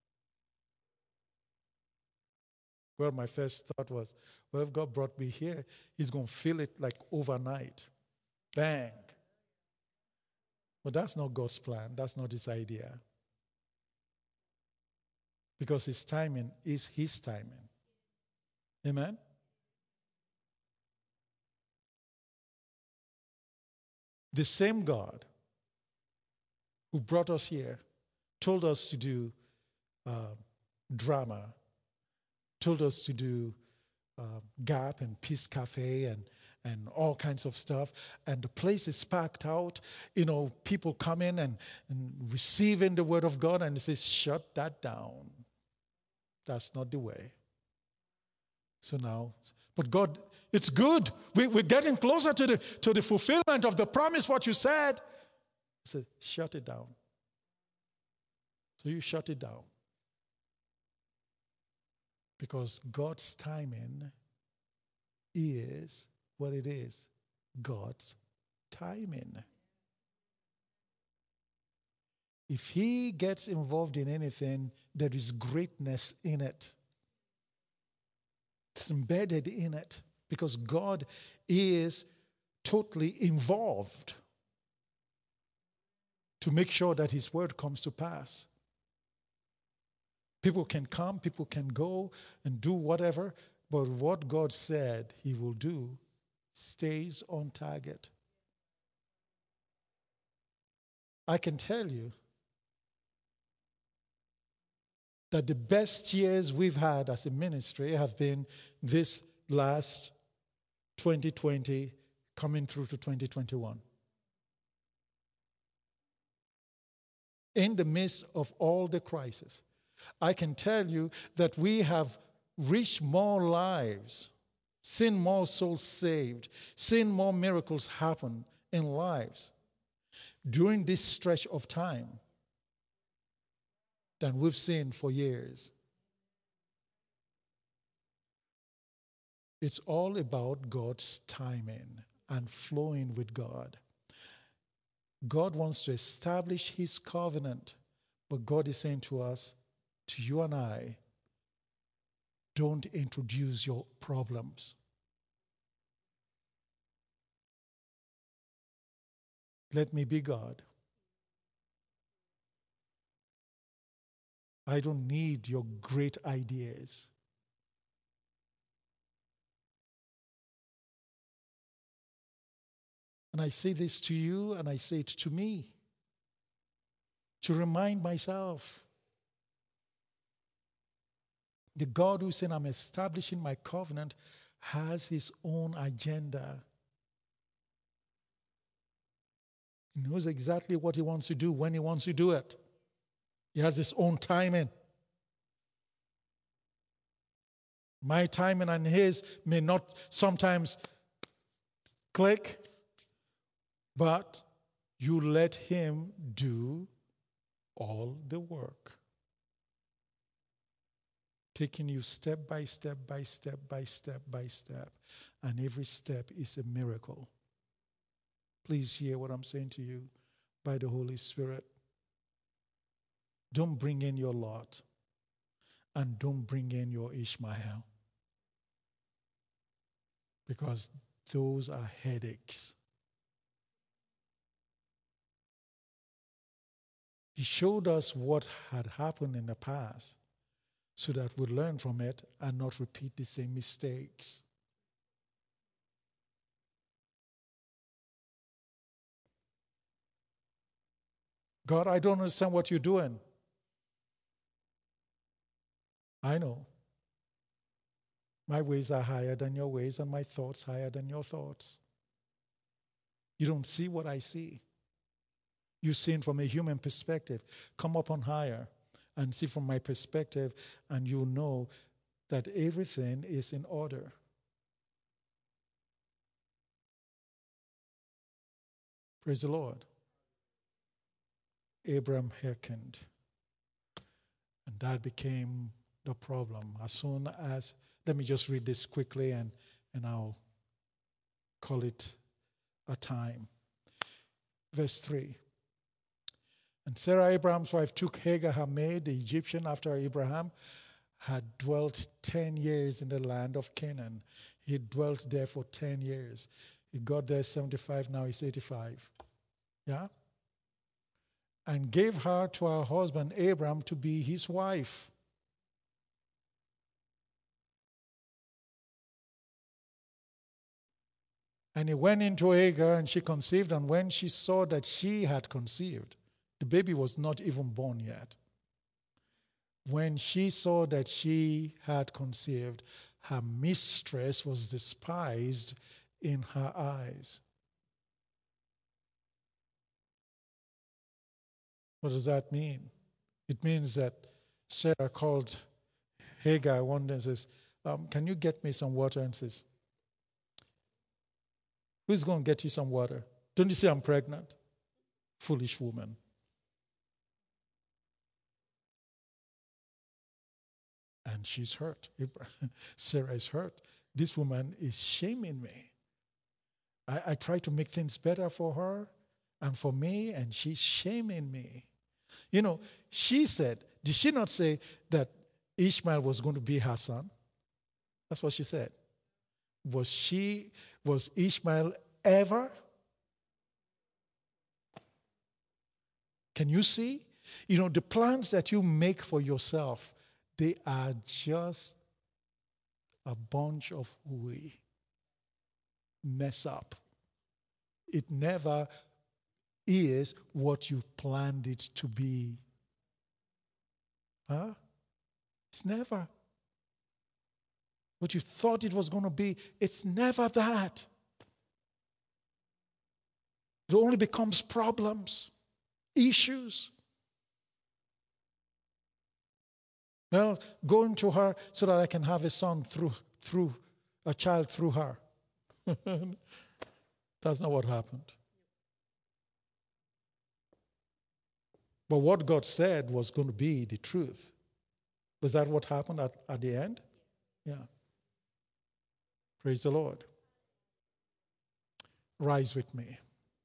Well, my first thought was, well, if God brought me here, he's going to feel it like overnight. Bang. But that's not God's plan. That's not his idea. Because his timing is his timing. Amen? The same God who brought us here told us to do uh, drama, told us to do uh, Gap and Peace Cafe and and all kinds of stuff, and the place is packed out, you know, people come in and, and receiving the word of God, and he says, shut that down. That's not the way. So now, but God, it's good. We, we're getting closer to the, to the fulfillment of the promise, what you said. He said, shut it down. So you shut it down. Because God's timing is what it is, God's timing. If he gets involved in anything, there is greatness in it. It's embedded in it because God is totally involved to make sure that his word comes to pass. People can come, people can go and do whatever, but what God said he will do stays on target. I can tell you that the best years we've had as a ministry have been this last twenty twenty coming through to twenty twenty-one. In the midst of all the crisis, I can tell you that we have reached more lives, seen more souls saved, seen more miracles happen in lives during this stretch of time than we've seen for years. It's all about God's timing and flowing with God. God wants to establish his covenant, but God is saying to us, to you and I, don't introduce your problems. Let me be God. I don't need your great ideas. And I say this to you and I say it to me to remind myself. The God who said, I'm establishing my covenant, has his own agenda. He knows exactly what he wants to do, when he wants to do it. He has his own timing. My timing and his may not sometimes click, but you let him do all the work. Taking you step by step by step by step by step. And every step is a miracle. Please hear what I'm saying to you by the Holy Spirit. Don't bring in your Lot. And don't bring in your Ishmael. because those are headaches. He showed us what had happened in the past so that we learn from it and not repeat the same mistakes. God, I don't understand what you're doing. I know. My ways are higher than your ways, and my thoughts higher than your thoughts. You don't see what I see. You're seeing from a human perspective. Come up on higher and see from my perspective, and you'll know that everything is in order. Praise the Lord. Abraham hearkened, and that became the problem. As soon as, let me just read this quickly and, and I'll call it a time. Verse three. And Sarah, Abraham's wife, took Hagar, her maid, the Egyptian, after Abraham had dwelt ten years in the land of Canaan. He dwelt there for ten years. He got there seventy-five, now he's eighty-five. Yeah? And gave her to her husband Abraham to be his wife. And he went into Hagar, and she conceived, and when she saw that she had conceived, the baby was not even born yet. When she saw that she had conceived, her mistress was despised in her eyes. What does that mean? It means that Sarah called Hagar one day and says, um, can you get me some water? And says, who's going to get you some water? Don't you see I'm pregnant? Foolish woman. And she's hurt. Sarah is hurt. This woman is shaming me. I, I try to make things better for her and for me, and she's shaming me. You know, she said, did she not say that Ishmael was going to be her son? That's what she said. Was she, was Ishmael ever? Can you see? You know, the plans that you make for yourself, they are just a bunch of we mess up. It never is what you planned it to be. Huh? It's never. What you thought it was going to be, it's never that. It only becomes problems, issues. Well, going to her so that I can have a son through, through a child through her. That's not what happened. But what God said was going to be the truth. Was that what happened at, at the end? Yeah. Praise the Lord. Rise with me.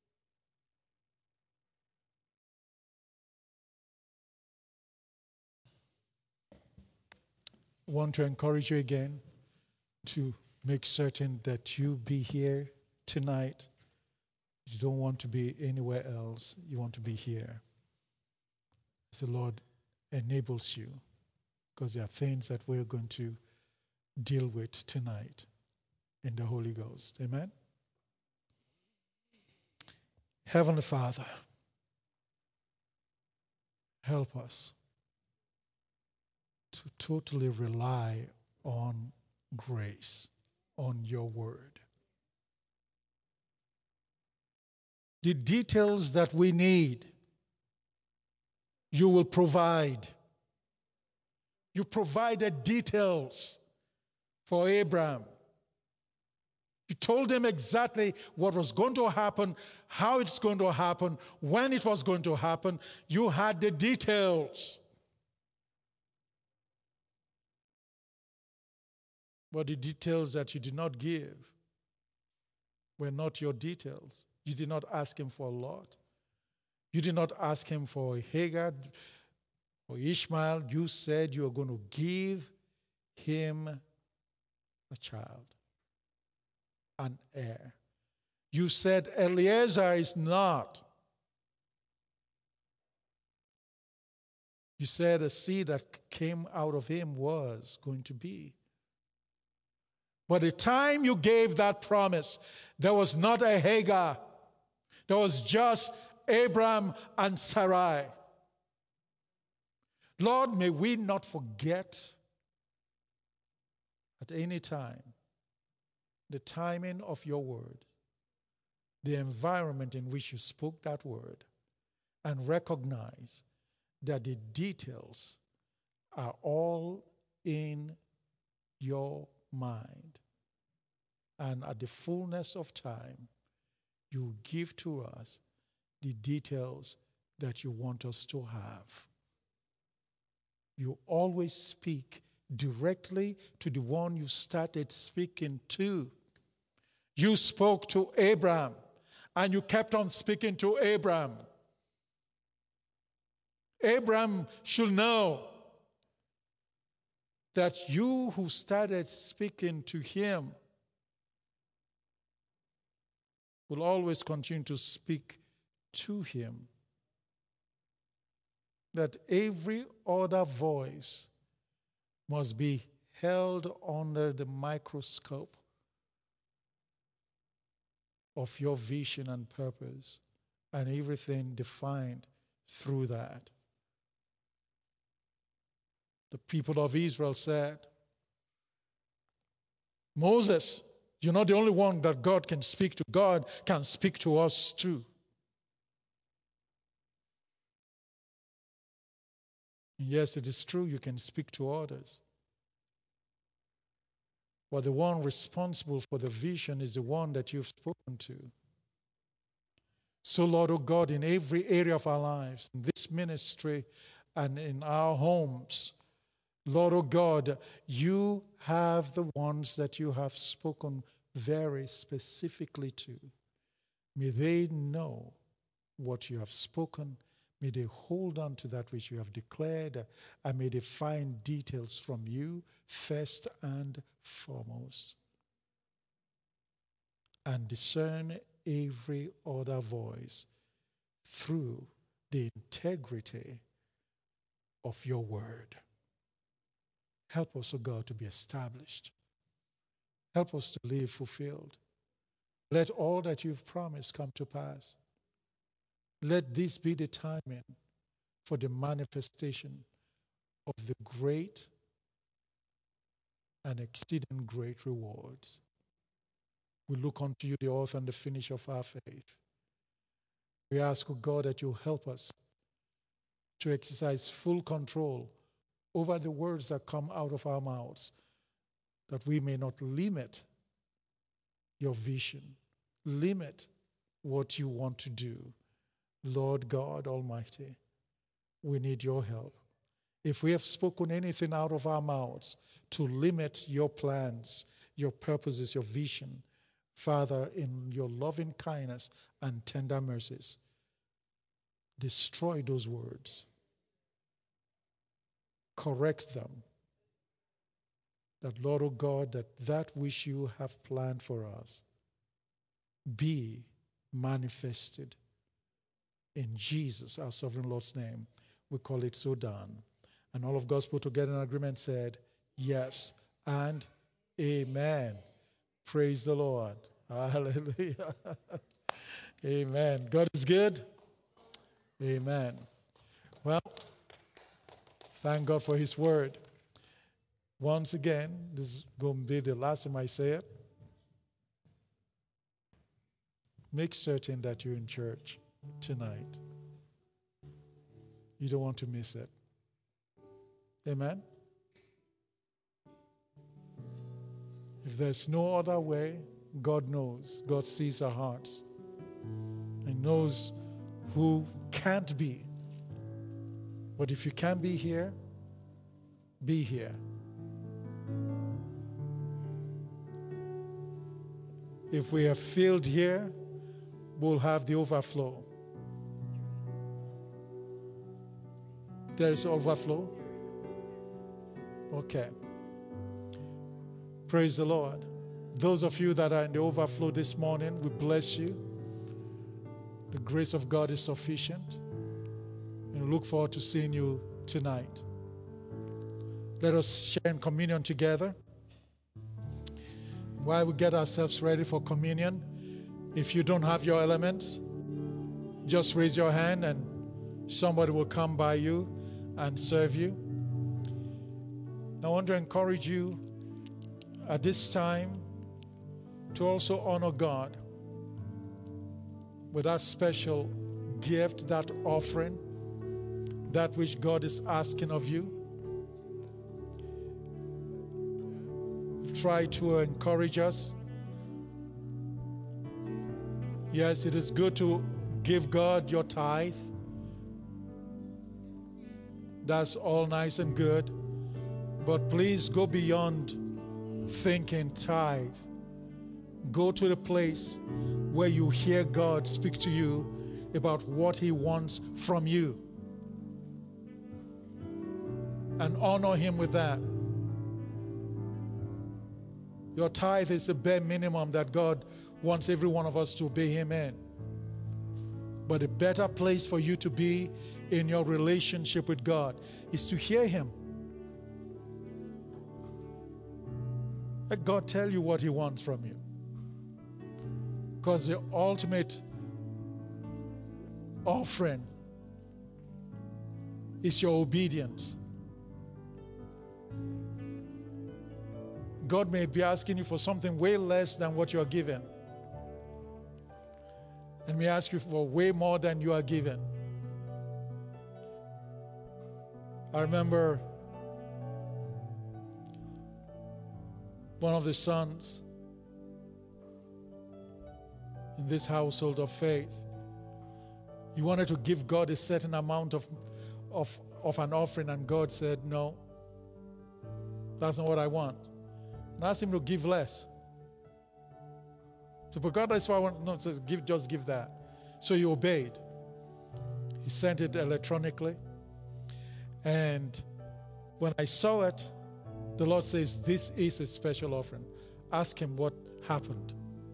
I want to encourage you again to make certain that you be here tonight. You don't want to be anywhere else. You want to be here. As the Lord enables you, because there are things that we're going to deal with tonight in the Holy Ghost. Amen? Heavenly Father, help us to totally rely on grace, on your word. The details that we need, you will provide. You provided details for Abraham. You told him exactly what was going to happen, how it's going to happen, when it was going to happen. You had the details. But the details that you did not give were not your details. You did not ask him for a lot. You did not ask him for Hagar or Ishmael. You said you were going to give him a child. and heir. You said Eliezer is not. You said a seed that came out of him was going to be. But the time you gave that promise, there was not a Hagar. There was just Abraham and Sarai. Lord, may we not forget at any time the timing of your word, the environment in which you spoke that word, and recognize that the details are all in your mind. And at the fullness of time, you give to us the details that you want us to have. You always speak directly to the one you started speaking to. You spoke to Abraham, and you kept on speaking to Abraham. Abraham should know that you who started speaking to him will always continue to speak to him. That every other voice must be held under the microscope of your vision and purpose, and everything defined through that. The people of Israel said, Moses, you're not the only one that God can speak to. God can speak to us too. Yes, it is true, you can speak to others. But the one responsible for the vision is the one that you've spoken to. So, Lord, oh God, in every area of our lives, in this ministry and in our homes, Lord, oh God, you have the ones that you have spoken very specifically to. May they know what you have spoken. May they hold on to that which you have declared, and may they find details from you first and foremost, and discern every other voice through the integrity of your word. Help us, O God, to be established. Help us to live fulfilled. Let all that you've promised come to pass. Let this be the timing for the manifestation of the great and exceeding great rewards. We look unto you, the author and the finisher of our faith. We ask, O God, that you help us to exercise full control over the words that come out of our mouths, that we may not limit your vision, limit what you want to do. Lord God Almighty, we need your help. If we have spoken anything out of our mouths to limit your plans, your purposes, your vision, Father, in your loving kindness and tender mercies, destroy those words. Correct them. That, Lord, oh God, that that which you have planned for us be manifested. In Jesus, our sovereign Lord's name, we call it so done. And all of God's people together in agreement said, yes and amen. Praise the Lord. Hallelujah. Amen. God is good. Amen. Well, thank God for his word. Once again, this is going to be the last time I say it. Make certain that you're in church tonight. You don't want to miss it. Amen? If there's no other way, God knows. God sees our hearts. He knows who can't be. But if you can be here, be here. If we are filled here, we'll have the overflow. There is overflow? Okay. Praise the Lord. Those of you that are in the overflow this morning, we bless you. The grace of God is sufficient. And we look forward to seeing you tonight. Let us share in communion together. While we get ourselves ready for communion, if you don't have your elements, just raise your hand and somebody will come by you and serve you. I want to encourage you at this time to also honor God with that special gift, that offering, that which God is asking of you. Try to encourage us. Yes, it is good to give God your tithe. That's all nice and good. But please go beyond thinking tithe. Go to the place where you hear God speak to you about what He wants from you. And honor Him with that. Your tithe is the bare minimum that God wants every one of us to obey Him in. But a better place for you to be in your relationship with God is to hear Him. Let God tell you what He wants from you. Because the ultimate offering is your obedience. God may be asking you for something way less than what you are given, and may ask you for way more than you are given. I remember one of the sons in this household of faith. He wanted to give God a certain amount of, of, of an offering, and God said, no, that's not what I want. And asked him to give less. So, but God, that's why I want, no, so give, just give that. So he obeyed. He sent it electronically. And when I saw it, the Lord says, this is a special offering. Ask him what happened.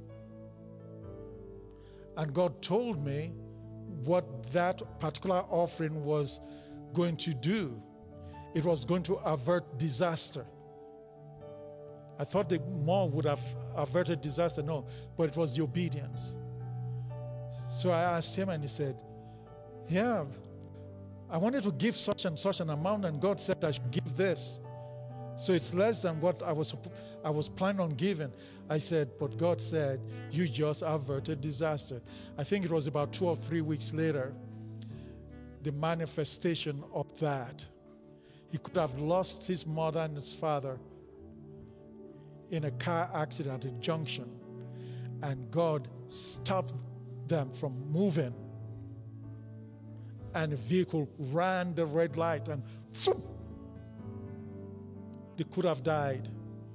And God told me what that particular offering was going to do. It was going to avert disaster. I thought the more would have averted disaster. No, but it was the obedience. So I asked him, and he said, yeah, I wanted to give such and such an amount, and God said I should give this. So it's less than what I was I was planning on giving. I said, but God said, you just averted disaster. I think it was about two or three weeks later, the manifestation of that. He could have lost his mother and his father in a car accident at a junction, and God stopped them from moving. And the vehicle ran the red light, and phoom, they could have died.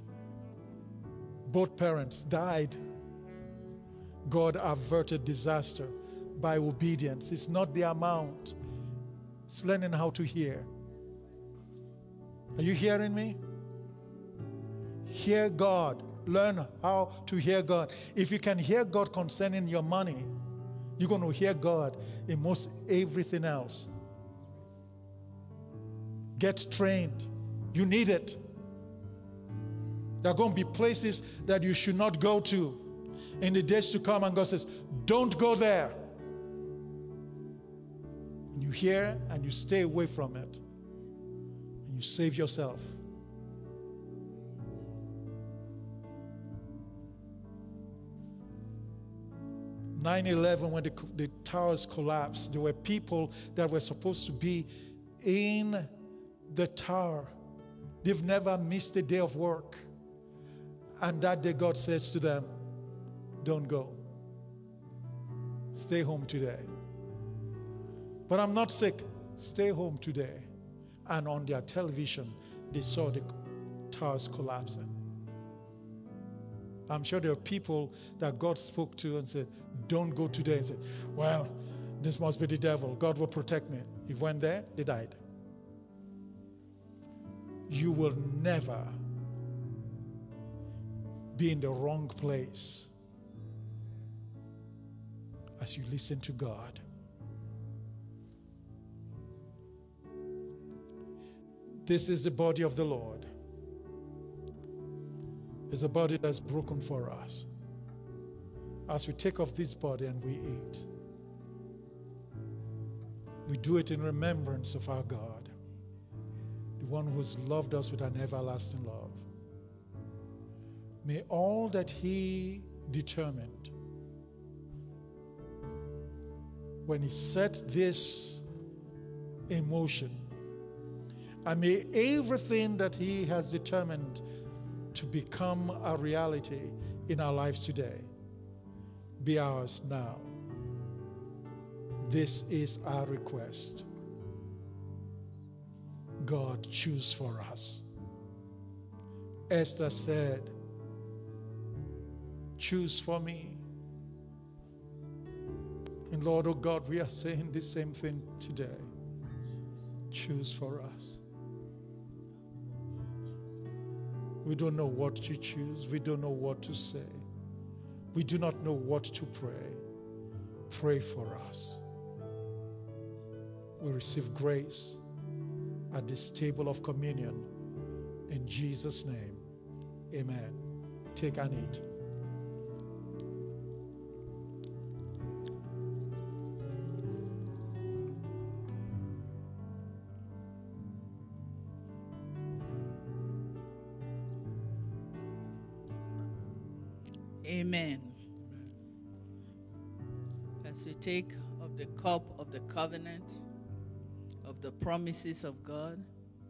Both parents died. God averted disaster by obedience. It's not the amount. It's learning how to hear. Are you hearing me? Hear God. Learn how to hear God. If you can hear God concerning your money, you're going to hear God in most everything else. Get trained. You need it. There are going to be places that you should not go to in the days to come, and God says, don't go there. And you hear and you stay away from it, and you save yourself. nine eleven, when the, the towers collapsed, there were people that were supposed to be in the tower. They've never missed a day of work. And that day God says to them, don't go. Stay home today. But I'm not sick. Stay home today. And on their television, they saw the towers collapsing. I'm sure there are people that God spoke to and said, don't go today. And said, well, this must be the devil. God will protect me. He went there, they died. You will never be in the wrong place as you listen to God. This is the body of the Lord. It's a body that's broken for us. As we take off this body and we eat, we do it in remembrance of our God, the one who's loved us with an everlasting love. May all that He determined when He set this in motion, and may everything that He has determined to become a reality in our lives today be ours now. This is our request. God, choose for us. Esther said, choose for me. And Lord, oh God, we are saying the same thing today. Choose for us. We don't know what to choose. We don't know what to say. We do not know what to pray. Pray for us. We receive grace at this table of communion. In Jesus' name, amen. Take and eat. Amen. As we take of the cup of the covenant, of the promises of God,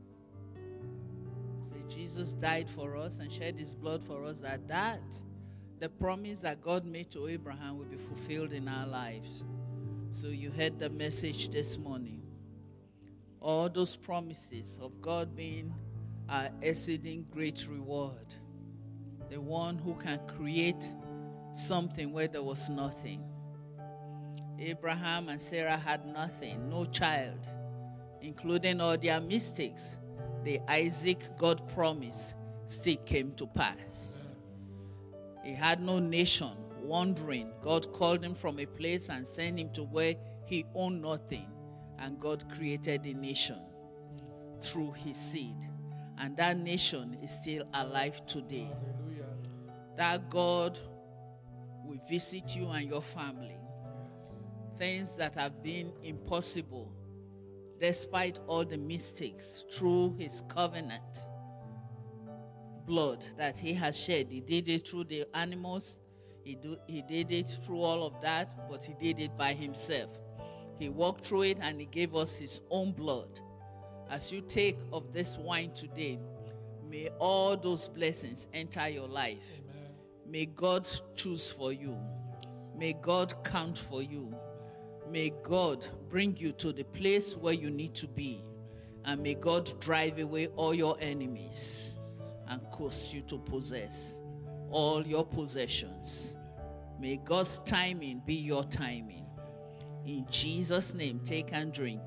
say Jesus died for us and shed His blood for us, that that, the promise that God made to Abraham, will be fulfilled in our lives. So you heard the message this morning. All those promises of God being our exceeding great reward. The one who can create something where there was nothing. Abraham and Sarah had nothing, no child, including all their mistakes. The Isaac God promised still came to pass. He had no nation, wandering. God called him from a place and sent him to where he owned nothing. And God created a nation through his seed. And that nation is still alive today. Hallelujah. That God will visit you and your family. Yes. Things that have been impossible, despite all the mistakes, through his covenant blood that he has shed. He did it through the animals. He, do, he did it through all of that, but he did it by himself. He walked through it and he gave us his own blood. As you take of this wine today, may all those blessings enter your life. Amen. May God choose for you. May God count for you. May God bring you to the place where you need to be. And may God drive away all your enemies and cause you to possess all your possessions. May God's timing be your timing. In Jesus' name, take and drink.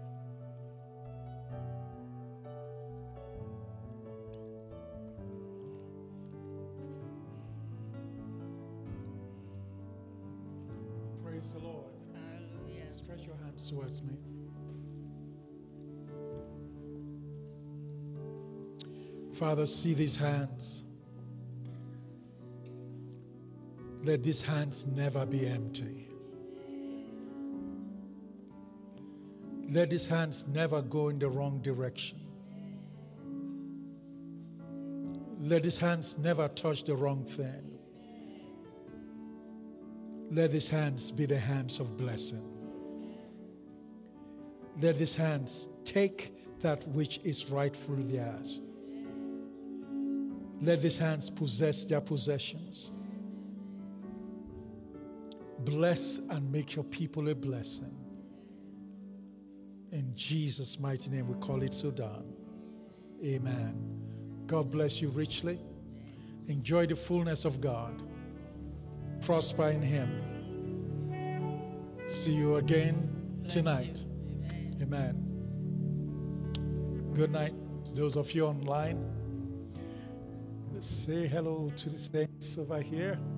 Praise the Lord. Hallelujah. Stretch your hands towards me. Father, see these hands. Let these hands never be empty. Let these hands never go in the wrong direction. Let these hands never touch the wrong thing. Let these hands be the hands of blessing. Let these hands take that which is rightfully theirs. Let these hands possess their possessions. Bless and make your people a blessing. In Jesus' mighty name, we call it so done. Amen. God bless you richly. Enjoy the fullness of God. Prosper in Him. See you again Bless tonight. you. Amen. Good night to those of you online. Let's say hello to the saints over here.